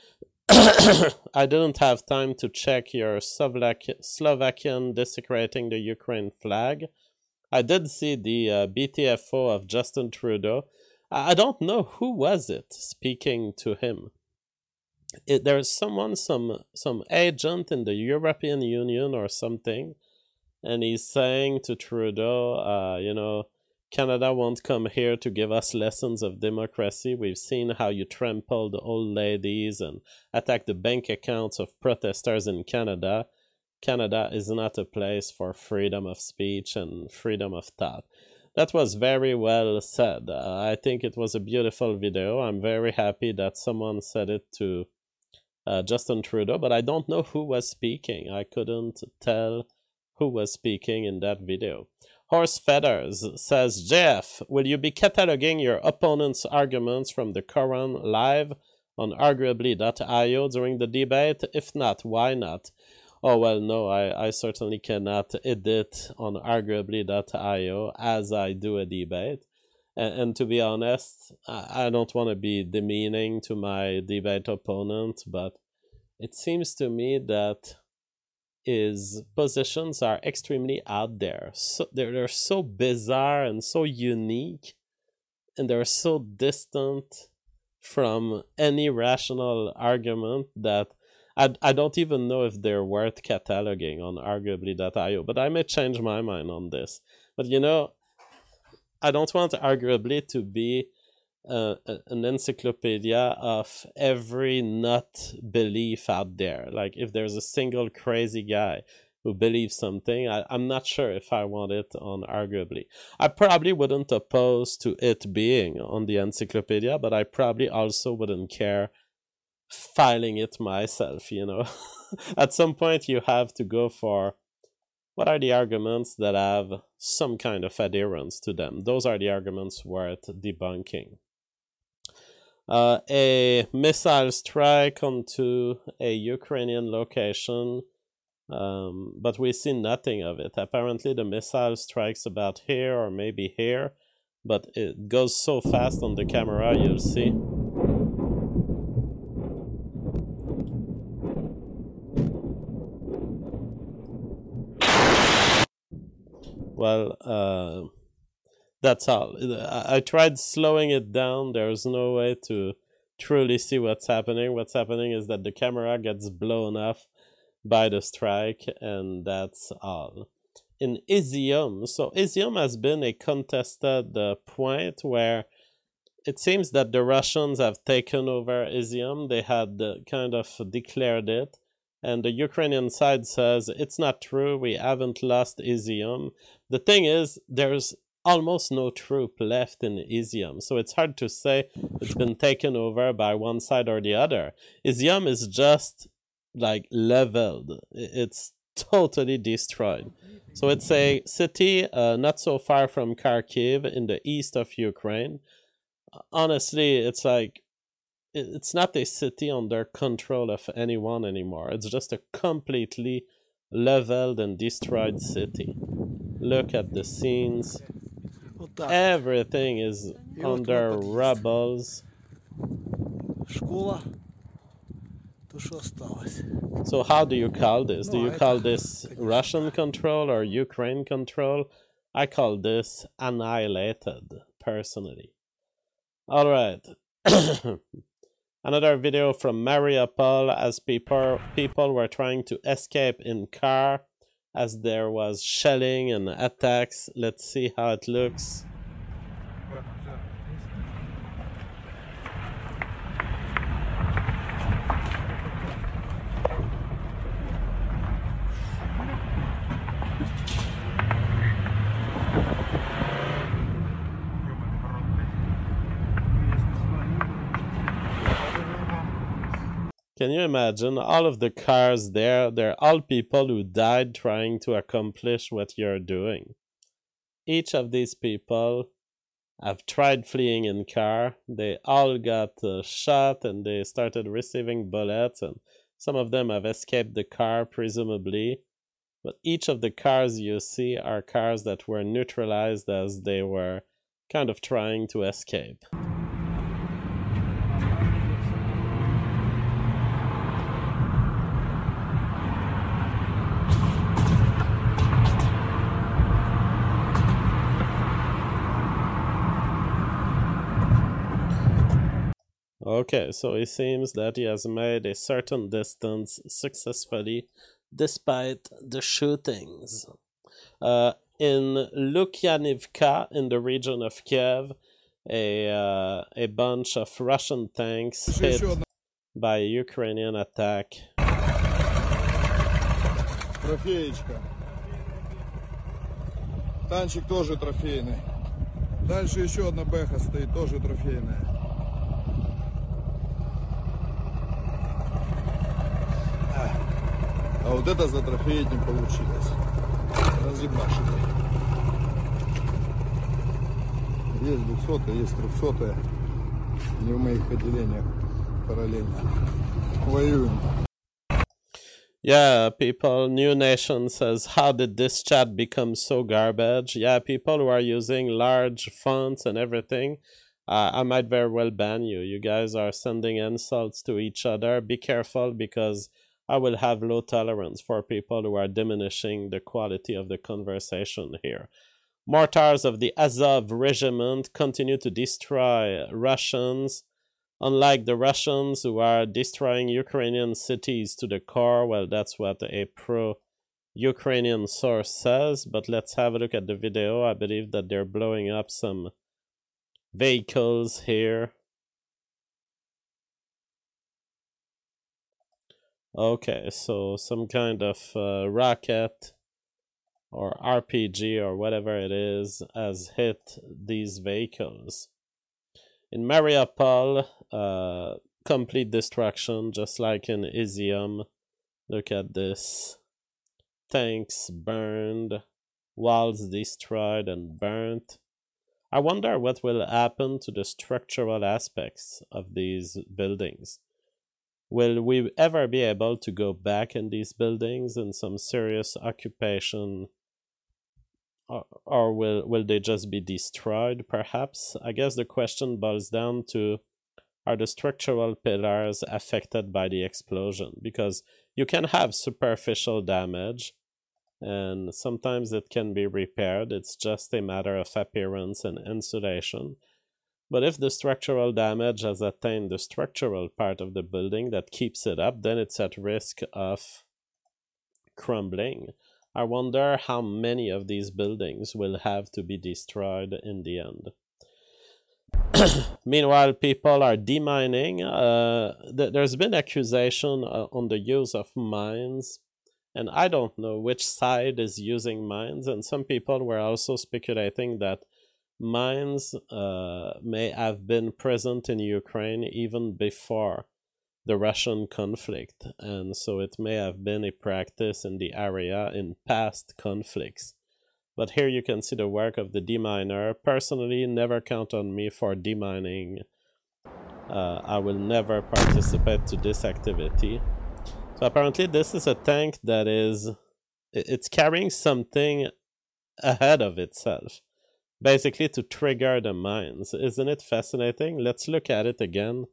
I didn't have time to check your Slovak- Slovakian desecrating the Ukraine flag. I did see the uh, B T F O of Justin Trudeau. I don't know who was it speaking to him. It, there's someone, some some agent in the European Union or something, and he's saying to Trudeau, uh, you know, Canada won't come here to give us lessons of democracy. We've seen how you trampled old ladies and attacked the bank accounts of protesters in Canada. Canada is not a place for freedom of speech and freedom of thought. That was very well said. Uh, I think it was a beautiful video. I'm very happy that someone said it to uh, Justin Trudeau, but I don't know who was speaking. I couldn't tell who was speaking in that video. Horse Feathers says, J F, will you be cataloging your opponent's arguments from the Quran live on arguably dot i o during the debate? If not, why not? Oh, well, no, I, I certainly cannot edit on arguably dot i o as I do a debate. And, and to be honest, I, I don't want to be demeaning to my debate opponent, but it seems to me that his positions are extremely out there. So they're, they're so bizarre and so unique, and they're so distant from any rational argument that I, I don't even know if they're worth cataloging on arguably dot i o, but I may change my mind on this. But you know, I don't want arguably to be uh, an encyclopedia of every nut belief out there. Like, if there's a single crazy guy who believes something, I, I'm not sure if I want it on arguably. I probably wouldn't oppose to it being on the encyclopedia, but I probably also wouldn't care filing it myself, you know. At some point you have to go for what are the arguments that have some kind of adherence to them. Those are the arguments worth debunking. Uh, a missile strike onto a Ukrainian location, um, but we see nothing of it. Apparently the missile strikes about here or maybe here, but it goes so fast on the camera, you'll see. Well, uh, that's all. I, I tried slowing it down. There's no way to truly see what's happening. What's happening is that the camera gets blown off by the strike, and that's all. In Izium, so Izium has been a contested uh, point where it seems that the Russians have taken over Izium. They had uh, kind of declared it, and the Ukrainian side says it's not true, we haven't lost Izium. The thing is, there's almost no troop left in Izium, so it's hard to say it's been taken over by one side or the other. Izium is just like leveled. It's totally destroyed. So it's a city uh, not so far from Kharkiv in the east of Ukraine. Honestly, it's like it's not a city under control of anyone anymore. It's just a completely leveled and destroyed city. Look at the scenes. Everything is under rubbles. So how do you call this? Do you call this Russian control or Ukraine control? I call this annihilated, personally. Alright. Another video from Mariupol as people, people were trying to escape in car as there was shelling and attacks. Let's see how it looks. Can you imagine all of the cars there? They're all people who died trying to accomplish what you're doing. Each of these people have tried fleeing in car. They all got uh, shot and they started receiving bullets, and some of them have escaped the car, presumably. But each of the cars you see are cars that were neutralized as they were kind of trying to escape. Okay, so it seems that he has made a certain distance successfully despite the shootings. Uh, in Lukyanivka, in the region of Kiev, a, uh, a bunch of Russian tanks hit by a Ukrainian attack. Трофеечка. Танчик тоже трофейный. Дальше еще одна бэха стоит, тоже трофейная. А вот это за трофей не получилось. Разъебашили. Есть двухсотая, есть трехсотая. Не в моих отделениях параллельно. Воюем. Yeah, people, New Nation says, how did this chat become so garbage? Yeah, people who are using large fonts and everything, uh, I might very well ban you. You guys are sending insults to each other. Be careful, because I will have low tolerance for people who are diminishing the quality of the conversation here. Mortars of the Azov regiment continue to destroy Russians. Unlike the Russians who are destroying Ukrainian cities to the core, well, that's what a pro-Ukrainian source says, but let's have a look at the video. I believe that they're blowing up some vehicles here. Okay, so some kind of uh, rocket or R P G or whatever it is has hit these vehicles. In Mariupol, uh, complete destruction, just like in Izium. Look at this. Tanks burned, walls destroyed and burnt. I wonder what will happen to the structural aspects of these buildings. Will we ever be able to go back in these buildings in some serious occupation? Or, or will, will they just be destroyed, perhaps? I guess the question boils down to, are the structural pillars affected by the explosion? Because you can have superficial damage, and sometimes it can be repaired. It's just a matter of appearance and insulation. But if the structural damage has attained the structural part of the building that keeps it up, then it's at risk of crumbling. I wonder how many of these buildings will have to be destroyed in the end. Meanwhile, people are demining. Uh, th there's been accusation uh, on the use of mines, and I don't know which side is using mines, and some people were also speculating that mines uh, may have been present in Ukraine even before the Russian conflict, and so it may have been a practice in the area in past conflicts. But here you can see the work of the deminer. Personally, never count on me for demining. Uh, I will never participate to this activity. So apparently this is a tank that is... It's carrying something ahead of itself. Basically to trigger the mines. Isn't it fascinating? Let's look at it again.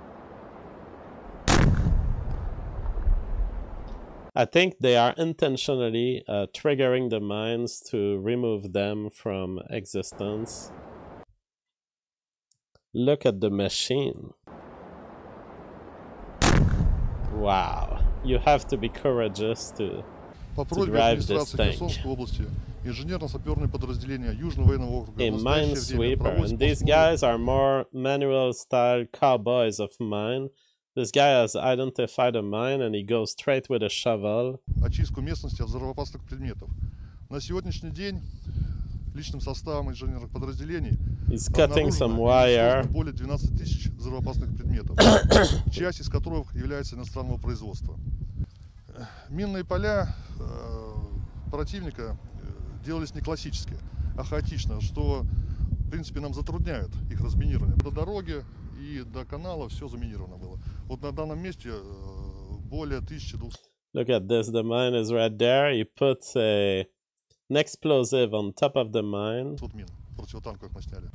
I think they are intentionally uh, triggering the mines to remove them from existence. Look at the machine. Wow. You have to be courageous to, to drive this tank. Инженерно-саперное подразделение Южного военного округа. A minesweeper, and these guys are more manual-style cowboys of mine. This guy has identified a mine and he goes straight with a shovel. Очистку местности от взрывоопасных предметов. На сегодняшний день личным составом инженерных подразделений He's cutting some wire. более двенадцати тысяч взрывоопасных предметов, часть из которых является иностранного производства. Минные поля противника делались не классически, а хаотично, что в принципе нам затрудняет их разминирование. До дороги и до канала все заминировано было. Вот на данном месте более тысячи двухсот. Look at this, the mine is right there. He puts a, an explosive on top of the mine. Мин противотанковых мы сняли.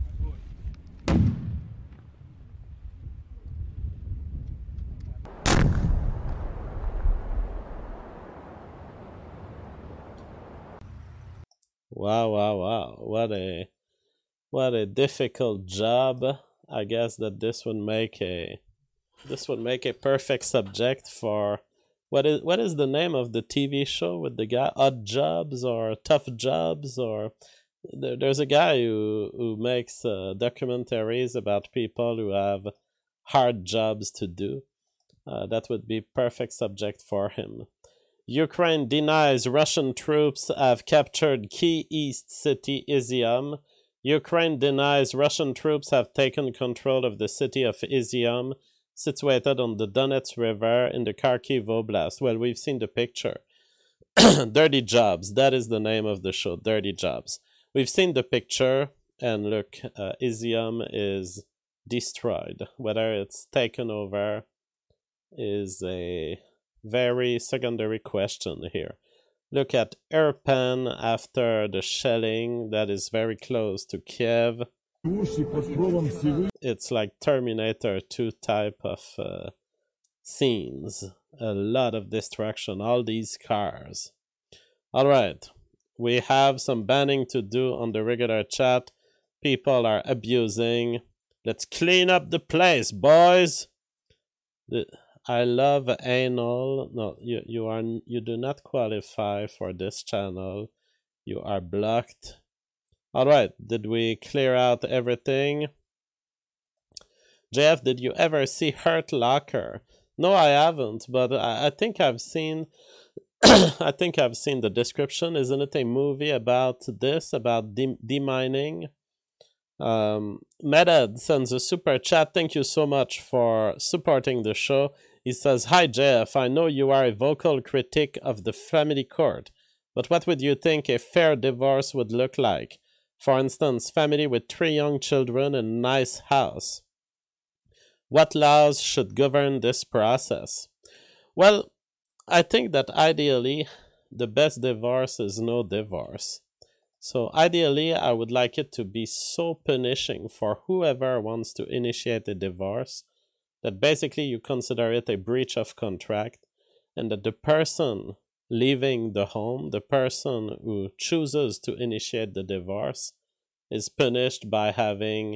Wow, wow, wow. What a what a difficult job. I guess that this would make a this would make a perfect subject for what is what is the name of the T V show with the guy? Odd Jobs or Tough Jobs, or there, there's a guy who who makes uh, documentaries about people who have hard jobs to do. Uh, that would be perfect subject for him. Ukraine denies Russian troops have captured key east city Izium. Ukraine denies Russian troops have taken control of the city of Izium, situated on the Donets River in the Kharkiv Oblast. Well, we've seen the picture. Dirty Jobs, that is the name of the show, Dirty Jobs. We've seen the picture, and look, uh, Izium is destroyed. Whether it's taken over is a very secondary question here. Look at Irpin after the shelling that is very close to Kiev. It's like Terminator two type of uh, scenes. A lot of destruction, all these cars. Alright, we have some banning to do on the regular chat. People are abusing. Let's clean up the place, boys! The I love anal. No, you you are you do not qualify for this channel. You are blocked. All right, did we clear out everything? J F, did you ever see Hurt Locker? No, I haven't, but I, I think I've seen. I think I've seen the description. Isn't it a movie about this, about de demining? Um, Medad sends a super chat. Thank you so much for supporting the show. He says, "Hi J F, I know you are a vocal critic of the family court, but what would you think a fair divorce would look like? For instance, family with three young children and a nice house. What laws should govern this process?" Well, I think that ideally, the best divorce is no divorce. So ideally, I would like it to be so punishing for whoever wants to initiate a divorce that basically you consider it a breach of contract, and that the person leaving the home, the person who chooses to initiate the divorce, is punished by having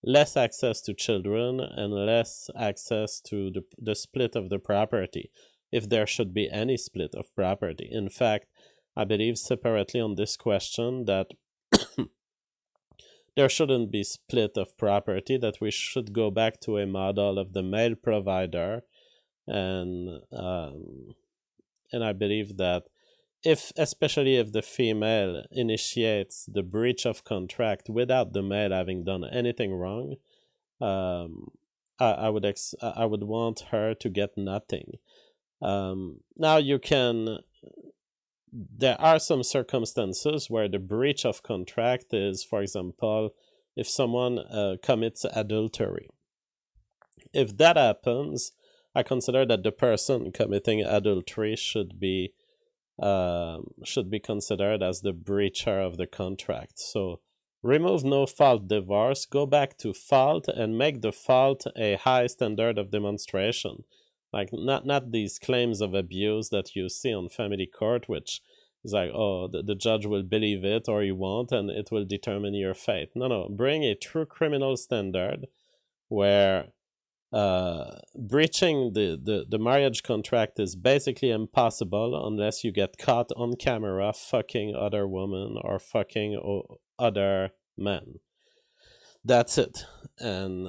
less access to children and less access to the, the split of the property, if there should be any split of property. In fact, I believe separately on this question that there shouldn't be split of property, that we should go back to a model of the male provider, and um, and I believe that if, especially if the female initiates the breach of contract without the male having done anything wrong, um, I, I would ex- I would want her to get nothing. Um, now you can. There are some circumstances where the breach of contract is, for example, if someone uh, commits adultery. If that happens, I consider that the person committing adultery should be uh, should be considered as the breacher of the contract. So remove no fault divorce, go back to fault, and make the fault a high standard of demonstration. Like not not these claims of abuse that you see on family court, which is like, oh, the, the judge will believe it or he won't, and it will determine your fate. No, no, bring a true criminal standard where uh, breaching the, the, the marriage contract is basically impossible unless you get caught on camera fucking other women or fucking o- other men. That's it. And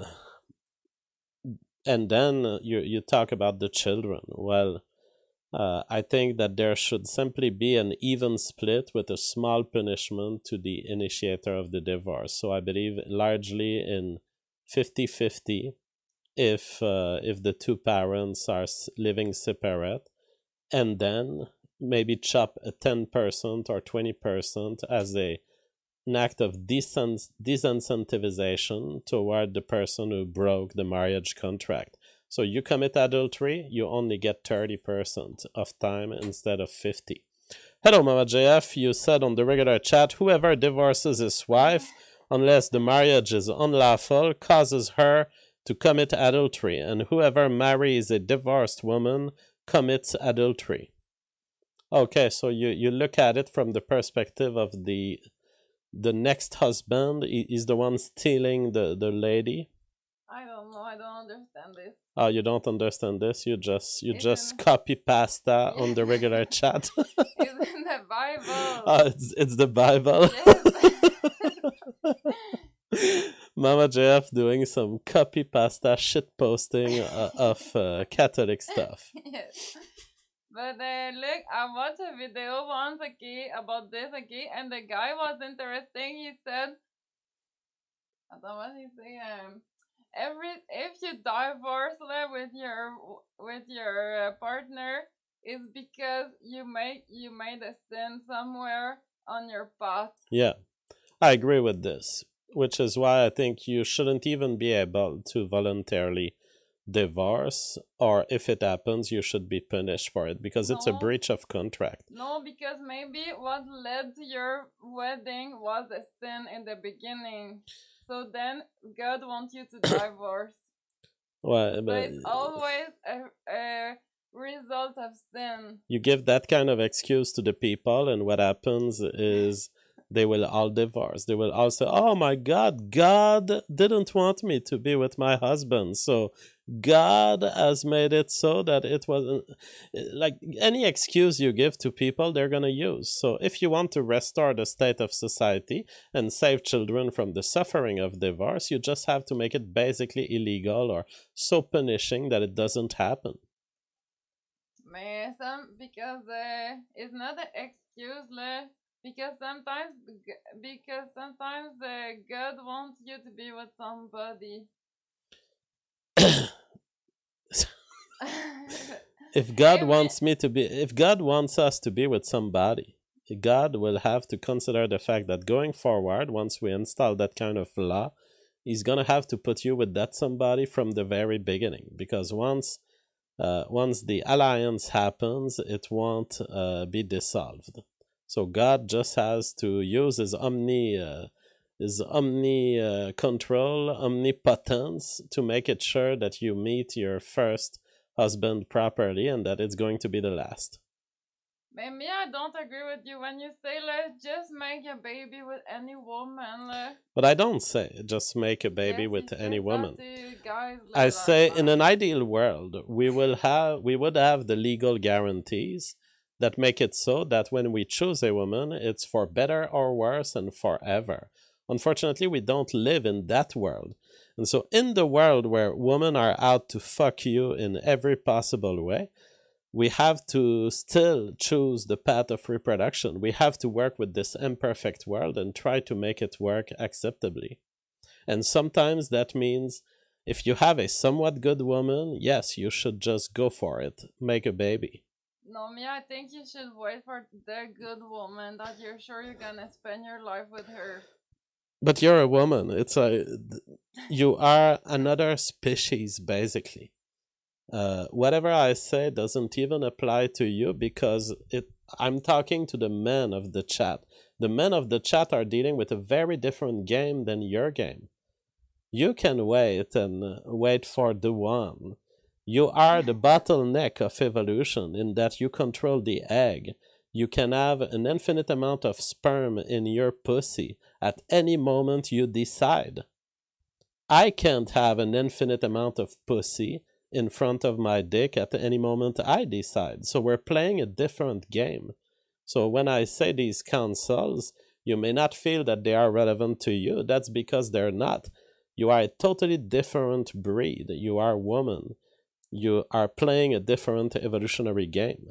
and then you you talk about the children. Well, uh, I think that there should simply be an even split with a small punishment to the initiator of the divorce. So I believe largely in fifty-fifty if uh, if the two parents are living separate, and then maybe chop a ten percent or twenty percent as a an act of disen- disincentivization toward the person who broke the marriage contract. So you commit adultery, you only get thirty percent of time instead of fifty. Hello, Mama J F. You said on the regular chat, whoever divorces his wife, unless the marriage is unlawful, causes her to commit adultery, and whoever marries a divorced woman commits adultery. Okay, so you, you look at it from the perspective of the the next husband is the one stealing the, the lady. I don't know. I don't understand this. Oh, you don't understand this? You just you It's just in- copy pasta on the regular chat. It's in the Bible. Oh, it's it's the Bible. Yes. Mama J F doing some copy pasta shit posting uh, of uh, Catholic stuff. Yes. But uh, look, I watched a video once, okay, about this, okay, and the guy was interesting. He said, I don't know what he say. Um, every if you divorce like, with your with your uh, partner, it's because you make you made a sin somewhere on your path. Yeah, I agree with this, which is why I think you shouldn't even be able to voluntarily divorce, or if it happens, you should be punished for it because it's a No. breach of contract. No, because maybe what led to your wedding was a sin in the beginning. So then God wants you to divorce. Well, So but it's always a, a result of sin. you give that kind of excuse to the people, and what happens is they will all divorce. They will all say, oh my God, God didn't want me to be with my husband, so God has made it so that it wasn't. Like, any excuse you give to people, they're going to use. So if you want to restore the state of society and save children from the suffering of divorce, you just have to make it basically illegal or so punishing that it doesn't happen. Mais some, because uh, it's not an excuse, like, because sometimes because sometimes uh, God wants you to be with somebody. If God Maybe- wants me to be, if God wants us to be with somebody, God will have to consider the fact that going forward, once we install that kind of law, He's gonna have to put you with that somebody from the very beginning. Because once, uh, once the alliance happens, it won't uh, be dissolved. So God just has to use His omni, uh, His omni uh, control, omnipotence to make it sure that you meet your first husband properly and that it's going to be the last. Maybe I don't agree with you when you say let's just make a baby with any woman. Like, But I don't say just make a baby yes, with he any says woman. that to guys I like say that, in like. an ideal world, we will have we would have the legal guarantees that make it so that when we choose a woman, it's for better or worse and forever. Unfortunately, we don't live in that world. And so in the world where women are out to fuck you in every possible way, we have to still choose the path of reproduction. We have to work with this imperfect world and try to make it work acceptably. And sometimes that means if you have a somewhat good woman, yes, you should just go for it. Make a baby. No, me, I think you should wait for the good woman that you're sure you're gonna spend your life with her. But you're a woman. It's a you are another species basically. Uh, whatever I say doesn't even apply to you because it. I'm talking to the men of the chat. The men of the chat are dealing with a very different game than your game. You can wait and wait for the one. You are the bottleneck of evolution in that you control the egg. You can have an infinite amount of sperm in your pussy at any moment you decide. I can't have an infinite amount of pussy in front of my dick at any moment I decide. So we're playing a different game. So when I say these counsels, you may not feel that they are relevant to you. That's because they're not. You are a totally different breed. You are a woman. You are playing a different evolutionary game.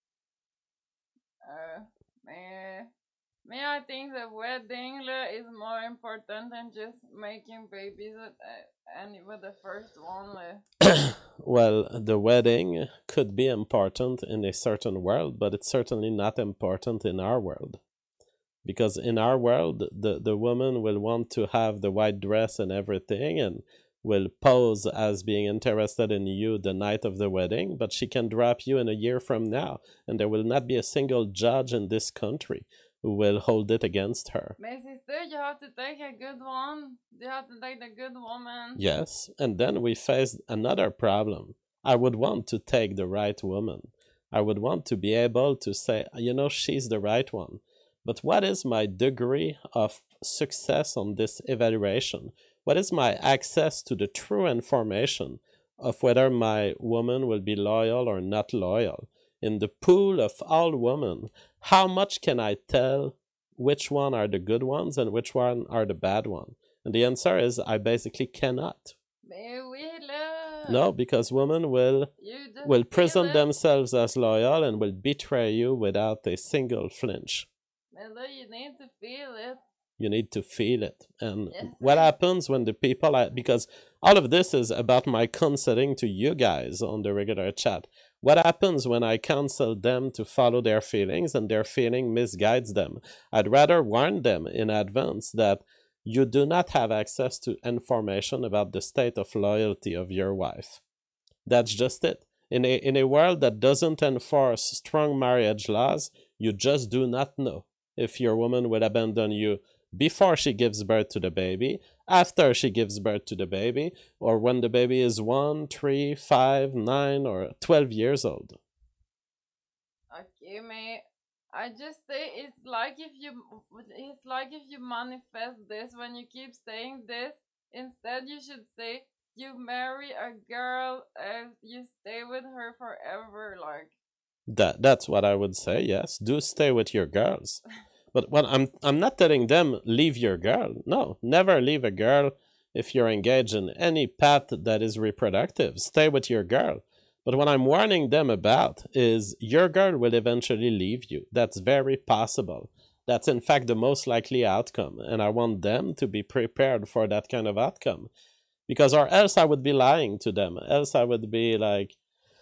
Uh, me, me, I think the wedding like, is more important than just making babies with, uh, any with the first one. Like. Well, the wedding could be important in a certain world, but it's certainly not important in our world. Because in our world, the, the woman will want to have the white dress and everything and will pose as being interested in you the night of the wedding, but she can drop you in a year from now, and there will not be a single judge in this country who will hold it against her. My sister, you have to take a good one. You have to take the good woman. Yes, and then we face another problem. I would want to take the right woman. I would want to be able to say, you know, she's the right one. But what is my degree of success on this evaluation? What is my access to the true information of whether my woman will be loyal or not loyal? In the pool of all women, how much can I tell which one are the good ones and which one are the bad one? And the answer is I basically cannot. Mais oui, là. No, because women will You just will feel present it. themselves as loyal and will betray you without a single flinch. Mais là, you need to feel it. You need to feel it. And Yes, what sir. happens when the people are, because all of this is about my counseling to you guys on the regular chat. What happens when I counsel them to follow their feelings and their feeling misguides them? I'd rather warn them in advance that you do not have access to information about the state of loyalty of your wife. That's just it. In a, in a world that doesn't enforce strong marriage laws, you just do not know if your woman will abandon you before she gives birth to the baby, after she gives birth to the baby, or when the baby is one, three, five, nine, or twelve years old. Okay, mate. I just say it's like if you it's like if you manifest this when you keep saying this. Instead, you should say you marry a girl and you stay with her forever. Like That that's what I would say. Yes, do stay with your girls. But what I'm I'm not telling them leave your girl. No, never leave a girl if you're engaged in any path that is reproductive. Stay with your girl. But what I'm warning them about is your girl will eventually leave you. That's very possible. That's in fact the most likely outcome, and I want them to be prepared for that kind of outcome. Because or else I would be lying to them. Else I would be like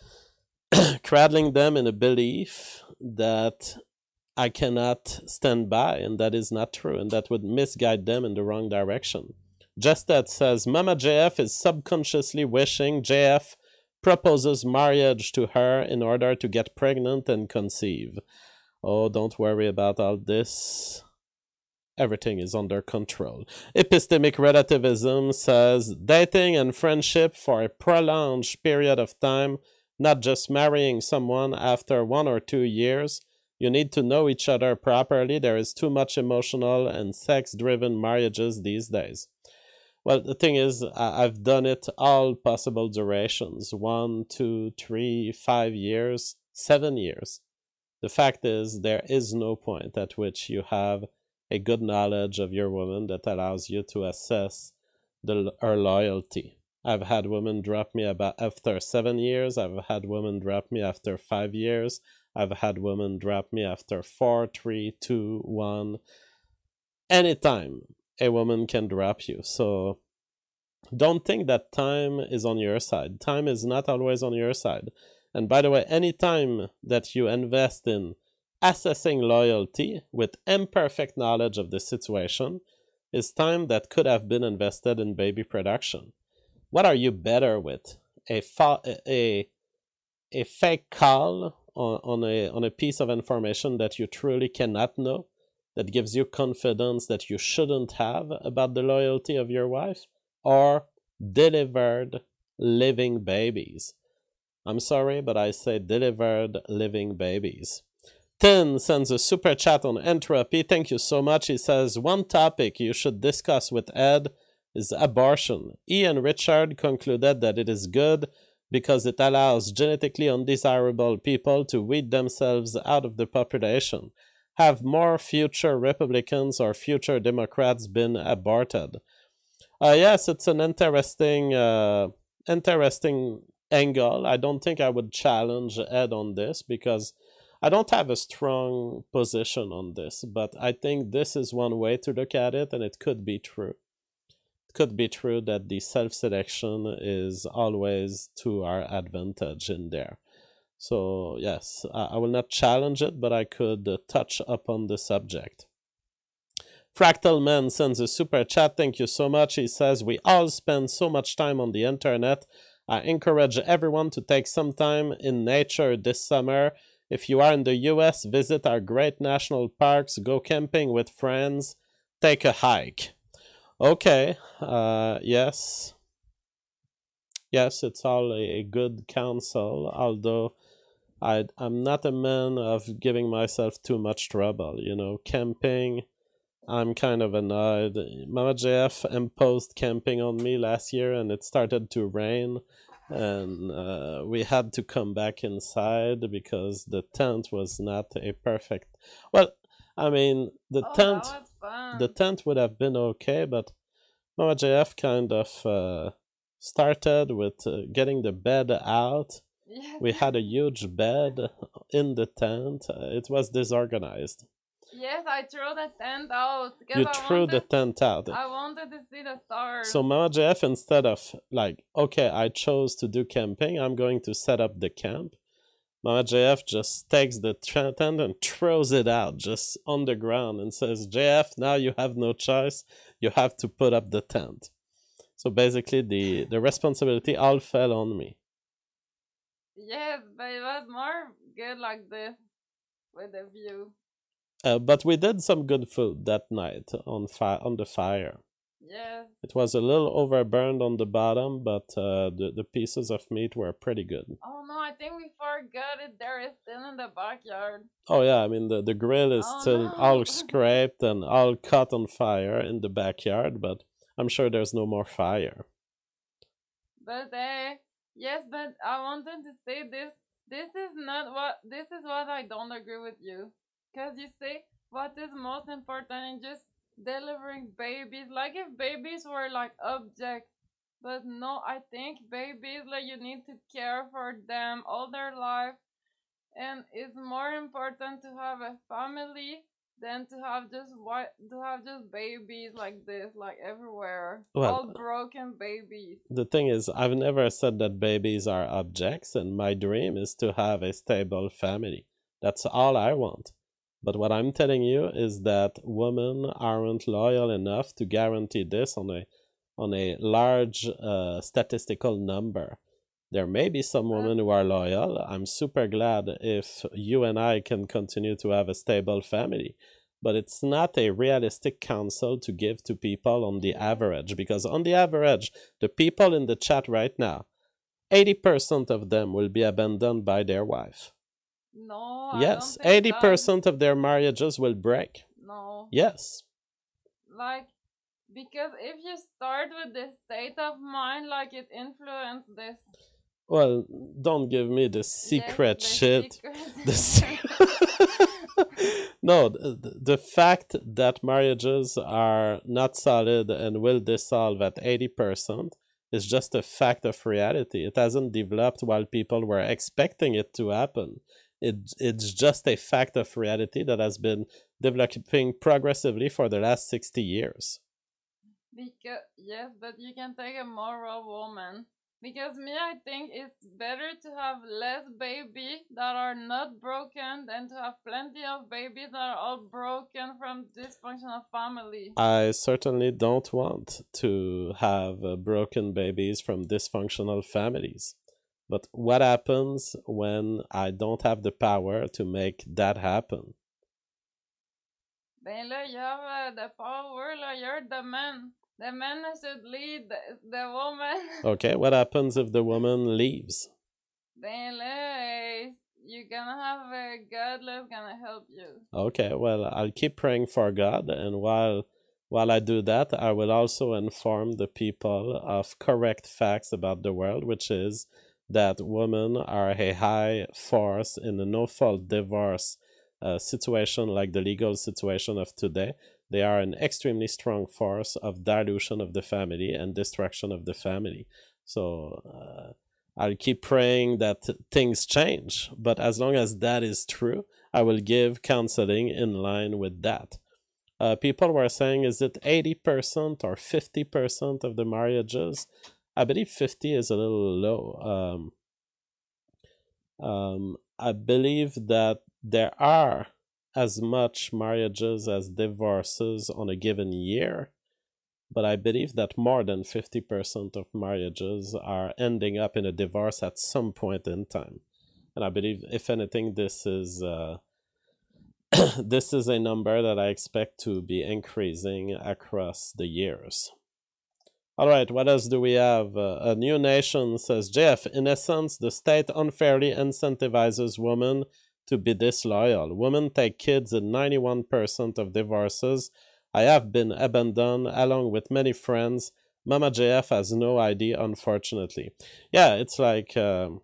cradling them in a belief that I cannot stand by, and that is not true, and that would misguide them in the wrong direction. Jested says, Mama J F is subconsciously wishing J F proposes marriage to her in order to get pregnant and conceive. Oh, don't worry about all this. Everything is under control. Epistemic relativism says, dating and friendship for a prolonged period of time, not just marrying someone after one or two years. You need to know each other properly. There is too much emotional and sex-driven marriages these days. Well, the thing is, I've done it all possible durations. One, two, three, five years, seven years. The fact is, there is no point at which you have a good knowledge of your woman that allows you to assess the, her loyalty. I've had women drop me about after seven years. I've had women drop me after five years. I've had women drop me after four, three, two, one. Anytime a woman can drop you. So don't think that time is on your side. Time is not always on your side. And by the way, any time that you invest in assessing loyalty with imperfect knowledge of the situation is time that could have been invested in baby production. What are you better with? A fa- a a fake call on, on a on a piece of information that you truly cannot know, that gives you confidence that you shouldn't have about the loyalty of your wife, or delivered living babies. I'm sorry, but I say delivered living babies. Tin sends a super chat on Entropy. Thank you so much. He says, one topic you should discuss with Ed is abortion. He and Richard concluded that it is good because it allows genetically undesirable people to weed themselves out of the population. Have more future Republicans or future Democrats been aborted? Uh, yes, it's an interesting, uh, interesting angle. I don't think I would challenge Ed on this because I don't have a strong position on this, but I think this is one way to look at it, and it could be true. It could be true that the self-selection is always to our advantage in there. So, yes, I, I will not challenge it, but I could uh, touch upon the subject. Fractal Man sends a super chat. Thank you so much. He says, we all spend so much time on the internet. I encourage everyone to take some time in nature this summer. If you are in the U S, visit our great national parks, go camping with friends, take a hike. Okay, uh, yes. Yes, it's all a, a good counsel, although I, I'm not a man of giving myself too much trouble. You know, camping, I'm kind of annoyed. Mama J F imposed camping on me last year, and it started to rain. And uh, we had to come back inside because the tent was not a perfect. Well, I mean, the Oh, tent, that was fun. the tent would have been okay, but Mama J F kind of uh, started with uh, getting the bed out. Yes. We had a huge bed in the tent. Uh, it was disorganized. Yes, I threw the tent out because You I threw wanted, the tent out. I wanted to see the stars. So Mama J F, instead of like, okay, I chose to do camping, I'm going to set up the camp. Mama J F just takes the tent and throws it out just on the ground and says, J F, now you have no choice. You have to put up the tent. So basically the, the responsibility all fell on me. Yes, but it was more good like this with the view. Uh, but we did some good food that night on fi- on the fire. Yes. It was a little overburned on the bottom, but uh, the, the pieces of meat were pretty good. Oh no, I think we forgot it. There is still in the backyard. Oh yeah, I mean the, the grill is Oh, still no. all scraped and all caught on fire in the backyard, but I'm sure there's no more fire. But uh, yes, but I wanted to say this. This is not what. This is what I don't agree with you. Cause you say what is most important in just delivering babies. Like if babies were like objects. But no, I think babies, like you need to care for them all their life. And it's more important to have a family than to have just what to have just babies like this, like everywhere. Well, all broken babies. The thing is, I've never said that babies are objects, and my dream is to have a stable family. That's all I want. But what I'm telling you is that women aren't loyal enough to guarantee this on a on a large uh, statistical number. There may be some women who are loyal. I'm super glad if you and I can continue to have a stable family. But it's not a realistic counsel to give to people on the average, because on the average, the people in the chat right now, eighty percent of them will be abandoned by their wife. No, I Yes, don't think that. eighty percent of their marriages will break. No. Yes. Like, because if you start with this state of mind, like it influences this. Well, don't give me the secret yes, the shit. secret. The se- no, the, the fact that marriages are not solid and will dissolve at eighty percent is just a fact of reality. It hasn't developed while people were expecting it to happen. It, it's just a fact of reality that has been developing progressively for the last sixty years. Because, yes, but you can take a moral woman. Because me, I think it's better to have less babies that are not broken than to have plenty of babies that are all broken from dysfunctional family. I certainly don't want to have uh, broken babies from dysfunctional families. But what happens when I don't have the power to make that happen? Ben là, you have uh, the power, là, you're the man. The man should lead the, the woman. Okay, what happens if the woman leaves? Ben là, you're gonna have a God that's gonna help you. Okay, well, I'll keep praying for God, and while while I do that, I will also inform the people of correct facts about the world, which is that women are a high force in a no-fault divorce uh, situation like the legal situation of today. They are an extremely strong force of dilution of the family and destruction of the family. So uh, I'll keep praying that things change. But as long as that is true, I will give counseling in line with that. Uh, people were saying, is it eighty percent or fifty percent of the marriages? I believe fifty is a little low. Um, um, I believe that there are as much marriages as divorces on a given year, but I believe that more than fifty percent of marriages are ending up in a divorce at some point in time. And I believe, if anything, this is uh, this is a number that I expect to be increasing across the years. All right, what else do we have? Uh, a New Nation says, Jeff, in essence, the state unfairly incentivizes women to be disloyal. Women take kids in ninety-one percent of divorces. I have been abandoned along with many friends. Mama J F has no I D, unfortunately. Yeah, it's like um,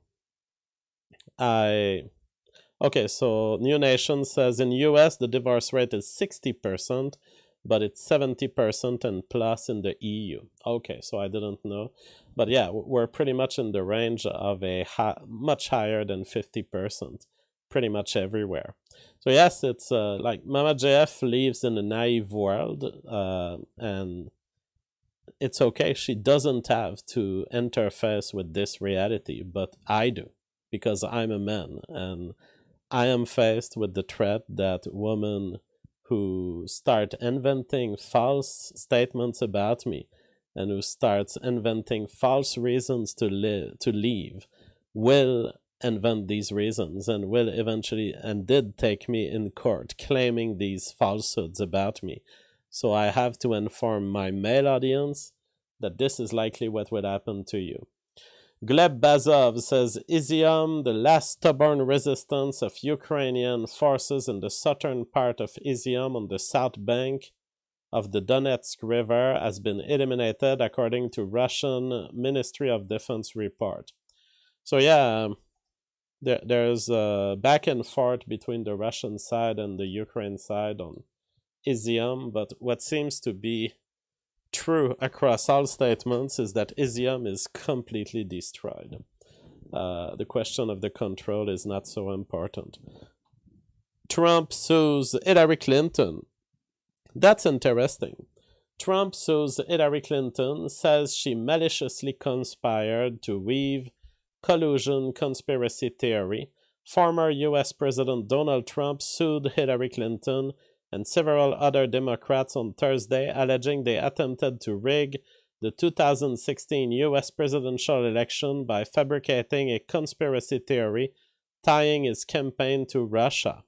I... Okay, so New Nation says in U S the divorce rate is sixty percent, but it's seventy percent and plus in the E U. Okay, so I didn't know. But yeah, we're pretty much in the range of a hi- much higher than fifty percent. Pretty much everywhere. So yes, it's uh, like Mama J F lives in a naive world, uh, and it's okay. She doesn't have to interface with this reality, but I do, because I'm a man, and I am faced with the threat that women who start inventing false statements about me and who starts inventing false reasons to live to leave will invent these reasons and will eventually and did take me in court claiming these falsehoods about me. So I have to inform my male audience that this is likely what would happen to you. Gleb Bazov says, Izium, the last stubborn resistance of Ukrainian forces in the southern part of Izium on the south bank of the Donetsk River has been eliminated according to Russian Ministry of Defense report. So yeah, there, there's a back and forth between the Russian side and the Ukraine side on Izium, but what seems to be true across all statements is that Izium is completely destroyed. Uh, the question of the control is not so important. Trump sues Hillary Clinton. That's interesting. Trump sues Hillary Clinton, says she maliciously conspired to weave collusion conspiracy theory. Former U S President Donald Trump sued Hillary Clinton and several other Democrats on Thursday, alleging they attempted to rig the two thousand sixteen U S presidential election by fabricating a conspiracy theory tying his campaign to Russia.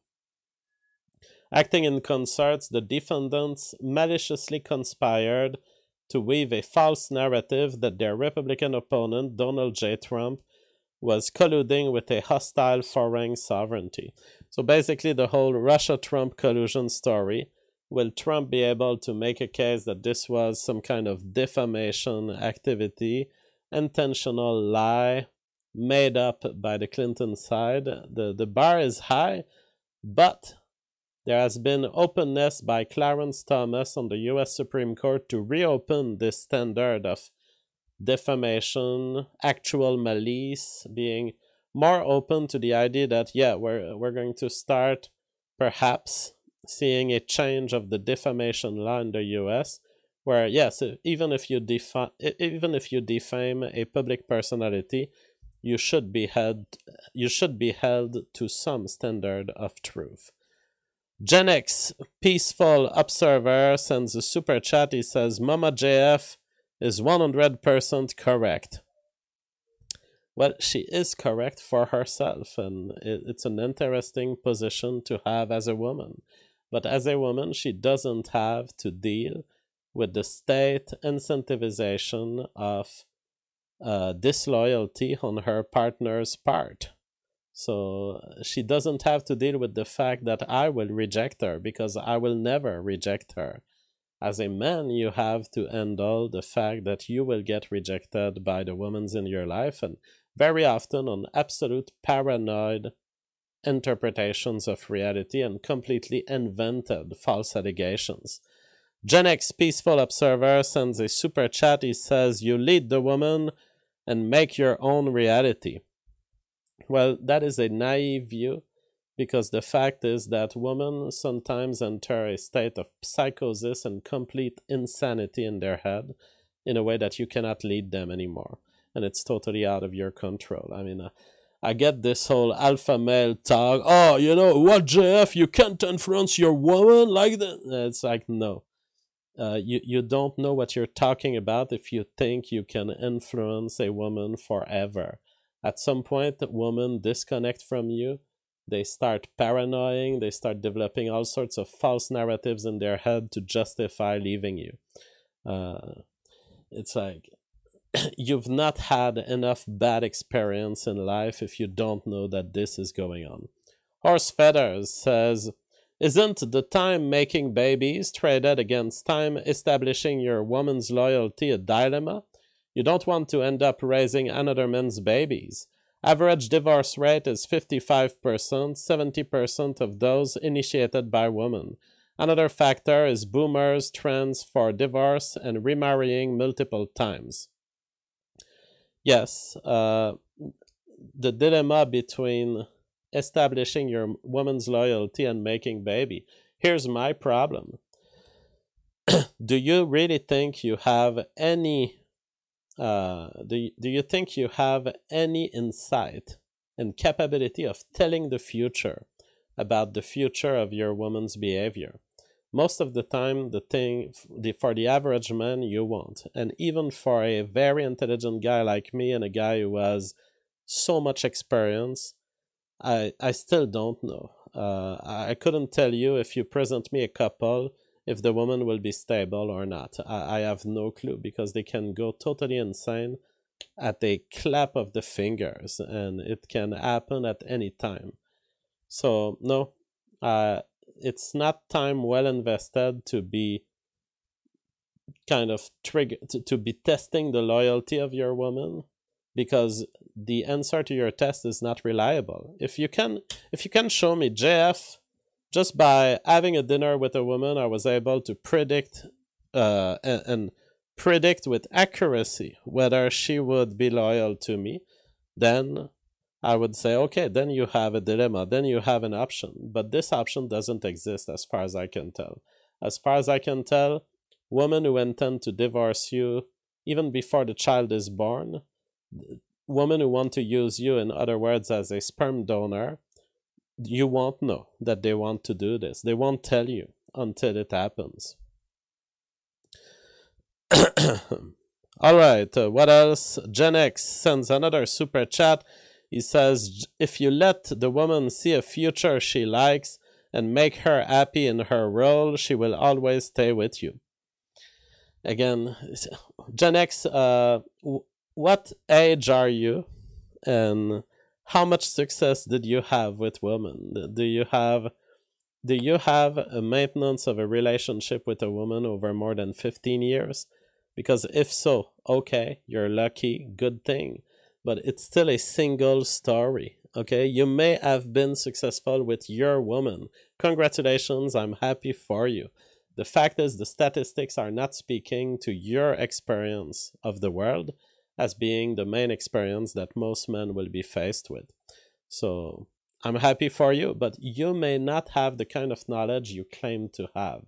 Acting in concert, the defendants maliciously conspired to weave a false narrative that their Republican opponent, Donald J. Trump, was colluding with a hostile foreign sovereignty. So basically the whole Russia-Trump collusion story, will Trump be able to make a case that this was some kind of defamation activity, intentional lie, made up by the Clinton side? The, the bar is high, but there has been openness by Clarence Thomas on the U S Supreme Court to reopen this standard of defamation, actual malice, being more open to the idea that, yeah, we're, we're going to start perhaps seeing a change of the defamation law in the U S, where, yes, even if you defa- even if you defame a public personality, you should be held you should be held to some standard of truth. Gen X Peaceful Observer sends a super chat. He says, Mama J F is one hundred percent correct. Well, she is correct for herself, and it, it's an interesting position to have as a woman. But as a woman, she doesn't have to deal with the state incentivization of uh, disloyalty on her partner's part. So she doesn't have to deal with the fact that I will reject her, because I will never reject her. As a man, you have to handle the fact that you will get rejected by the women in your life, and very often on absolute paranoid interpretations of reality and completely invented false allegations. Gen X Peaceful Observer sends a super chat. He says, you lead the woman and make your own reality. Well, that is a naive view, because the fact is that women sometimes enter a state of psychosis and complete insanity in their head in a way that you cannot lead them anymore. And it's totally out of your control. I mean, uh, I get this whole alpha male talk. Oh, you know, what, J F, you can't influence your woman like that? It's like, no. Uh, you, you don't know what you're talking about if you think you can influence a woman forever. At some point, women disconnect from you. They start paranoying. They start developing all sorts of false narratives in their head to justify leaving you. Uh, it's like, you've not had enough bad experience in life if you don't know that this is going on. Horse Feathers says, isn't the time making babies traded against time establishing your woman's loyalty a dilemma? You don't want to end up raising another man's babies. Average divorce rate is fifty-five percent, seventy percent of those initiated by women. Another factor is boomers' trends for divorce and remarrying multiple times. Yes, uh, the dilemma between establishing your woman's loyalty and making baby. Here's my problem. Do you really think you have any uh, do, you, do you think you have any insight and capability of telling the future about the future of your woman's behavior? Most of the time, the thing the, for the average man, you won't. And even for a very intelligent guy like me and a guy who has so much experience, I I still don't know. Uh, I couldn't tell you if you present me a couple, if the woman will be stable or not. I, I have no clue, because they can go totally insane at a clap of the fingers, and it can happen at any time. So, no, uh, it's not time well invested to be kind of trigger to, to be testing the loyalty of your woman, because the answer to your test is not reliable. If you can, if you can show me, J F, just by having a dinner with a woman, I was able to predict uh, and, and predict with accuracy whether she would be loyal to me, then I would say, okay, then you have a dilemma, then you have an option. But this option doesn't exist as far as I can tell. As far as I can tell, women who intend to divorce you even before the child is born, women who want to use you, in other words, as a sperm donor, you won't know that they want to do this. They won't tell you until it happens. All right, uh, what else? Gen X sends another super chat. He says, if you let the woman see a future she likes and make her happy in her role, she will always stay with you. Again, Gen X, uh, w- what age are you? And how much success did you have with women? Do you have do you have a maintenance of a relationship with a woman over more than fifteen years? Because if so, okay, you're lucky, good thing. But it's still a single story, okay? You may have been successful with your woman. Congratulations, I'm happy for you. The fact is, the statistics are not speaking to your experience of the world as being the main experience that most men will be faced with. So I'm happy for you, but you may not have the kind of knowledge you claim to have.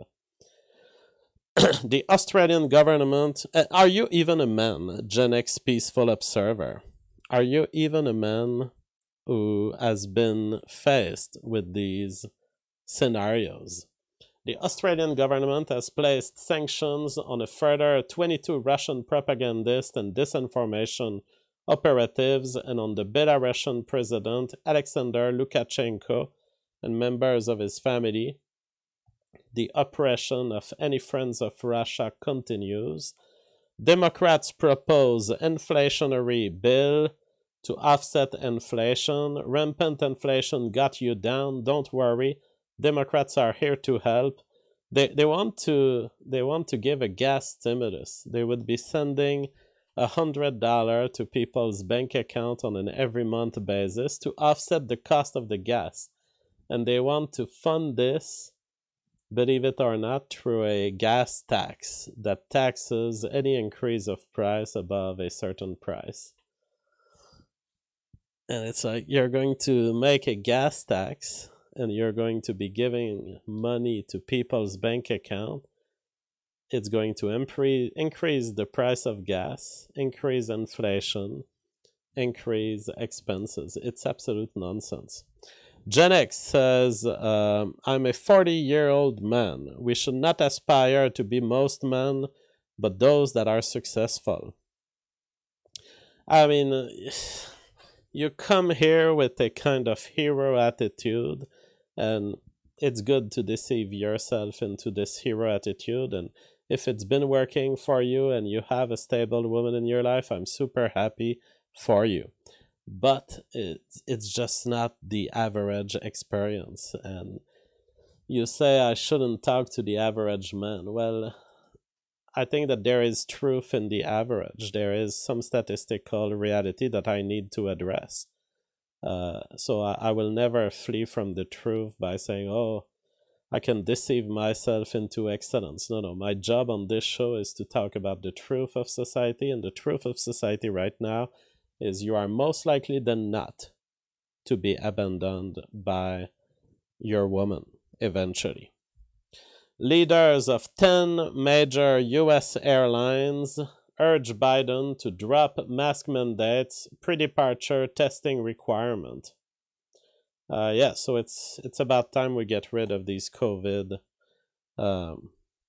The Australian government, uh, are you even a man, Gen X Peaceful Observer? Are you even a man who has been faced with these scenarios? The Australian government has placed sanctions on a further twenty-two Russian propagandists and disinformation operatives and on the Belarusian president Alexander Lukashenko and members of his family. The oppression of any friends of Russia continues. Democrats propose inflationary bill to offset inflation. Rampant inflation got you down. Don't worry. Democrats are here to help. They they want to they want to give a gas stimulus. They would be sending a hundred dollar to people's bank account on an every month basis to offset the cost of the gas, and they want to fund this, believe it or not, through a gas tax that taxes any increase of price above a certain price. And it's like you're going to make a gas tax and you're going to be giving money to people's bank account. It's going to impre- increase the price of gas, increase inflation, increase expenses. It's absolute nonsense. Gen X says, um, I'm a forty-year-old man. We should not aspire to be most men, but those that are successful. I mean, you come here with a kind of hero attitude, and it's good to deceive yourself into this hero attitude. And if it's been working for you and you have a stable woman in your life, I'm super happy for you. But it's, it's just not the average experience. And you say I shouldn't talk to the average man. Well, I think that there is truth in the average. There is some statistical reality that I need to address. Uh, so I, I will never flee from the truth by saying, oh, I can deceive myself into excellence. No, no, my job on this show is to talk about the truth of society, and the truth of society right now is you are most likely than not to be abandoned by your woman eventually. Leaders of ten major U S airlines urge Biden to drop mask mandates, pre-departure testing requirement. Uh, yeah, so it's it's about time we get rid of these COVID um,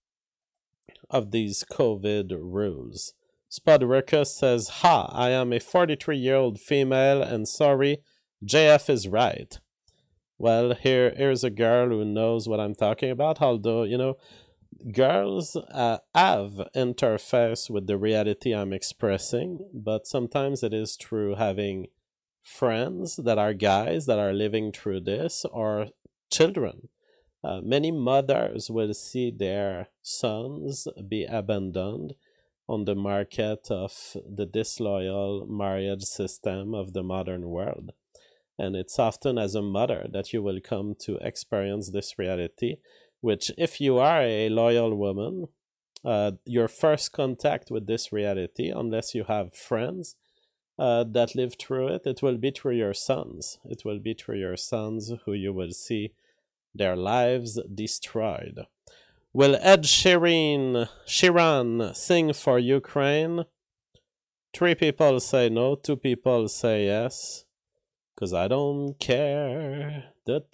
of these COVID rules. Spud Ruckus says, ha, I am a forty-three-year-old female, and sorry, J F is right. Well, here here's a girl who knows what I'm talking about, although, you know, girls uh, have interface with the reality I'm expressing, but sometimes it is through having friends that are guys that are living through this, or children. Uh, many mothers will see their sons be abandoned on the market of the disloyal marriage system of the modern world. And it's often as a mother that you will come to experience this reality, which if you are a loyal woman, uh, your first contact with this reality, unless you have friends uh, that live through it, it will be through your sons. It will be through your sons who you will see their lives destroyed. Will Ed Sheeran, Sheeran sing for Ukraine? Three people say no, two people say yes. Cause I don't care. It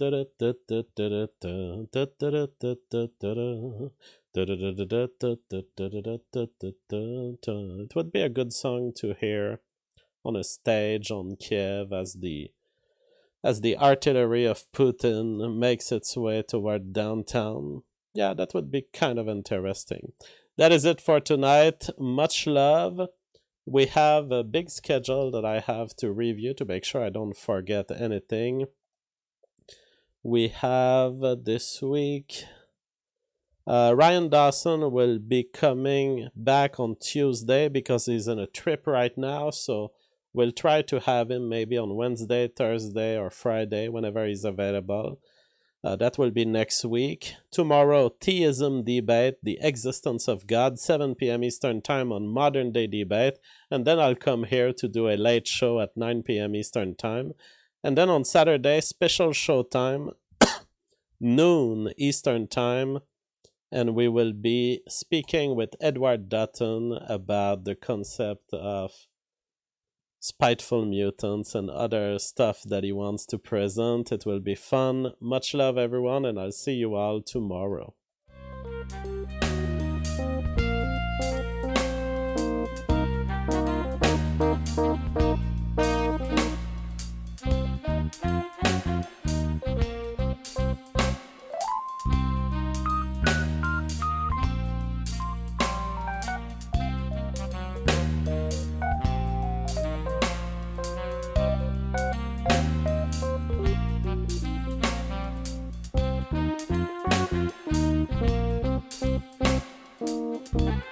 would be a good song to hear on a stage on Kiev as the as the artillery of Putin makes its way toward downtown. Yeah, that would be kind of interesting. That is it for tonight. Much love. we have a big schedule that I have to review to make sure I don't forget anything. We have uh, this week, uh, Ryan Dawson will be coming back on Tuesday because he's on a trip right now, so we'll try to have him maybe on Wednesday, Thursday, or Friday, whenever he's available. Uh, that will be next week. Tomorrow, Theism Debate, The Existence of God, seven p.m. Eastern Time on Modern Day Debate. And then I'll come here to do a late show at nine p.m. Eastern Time. And then on Saturday, special show time, noon Eastern Time. And we will be speaking with Edward Dutton about the concept of spiteful mutants and other stuff that he wants to present. It will be fun. Much love, everyone, and I'll see you all tomorrow. Thank you.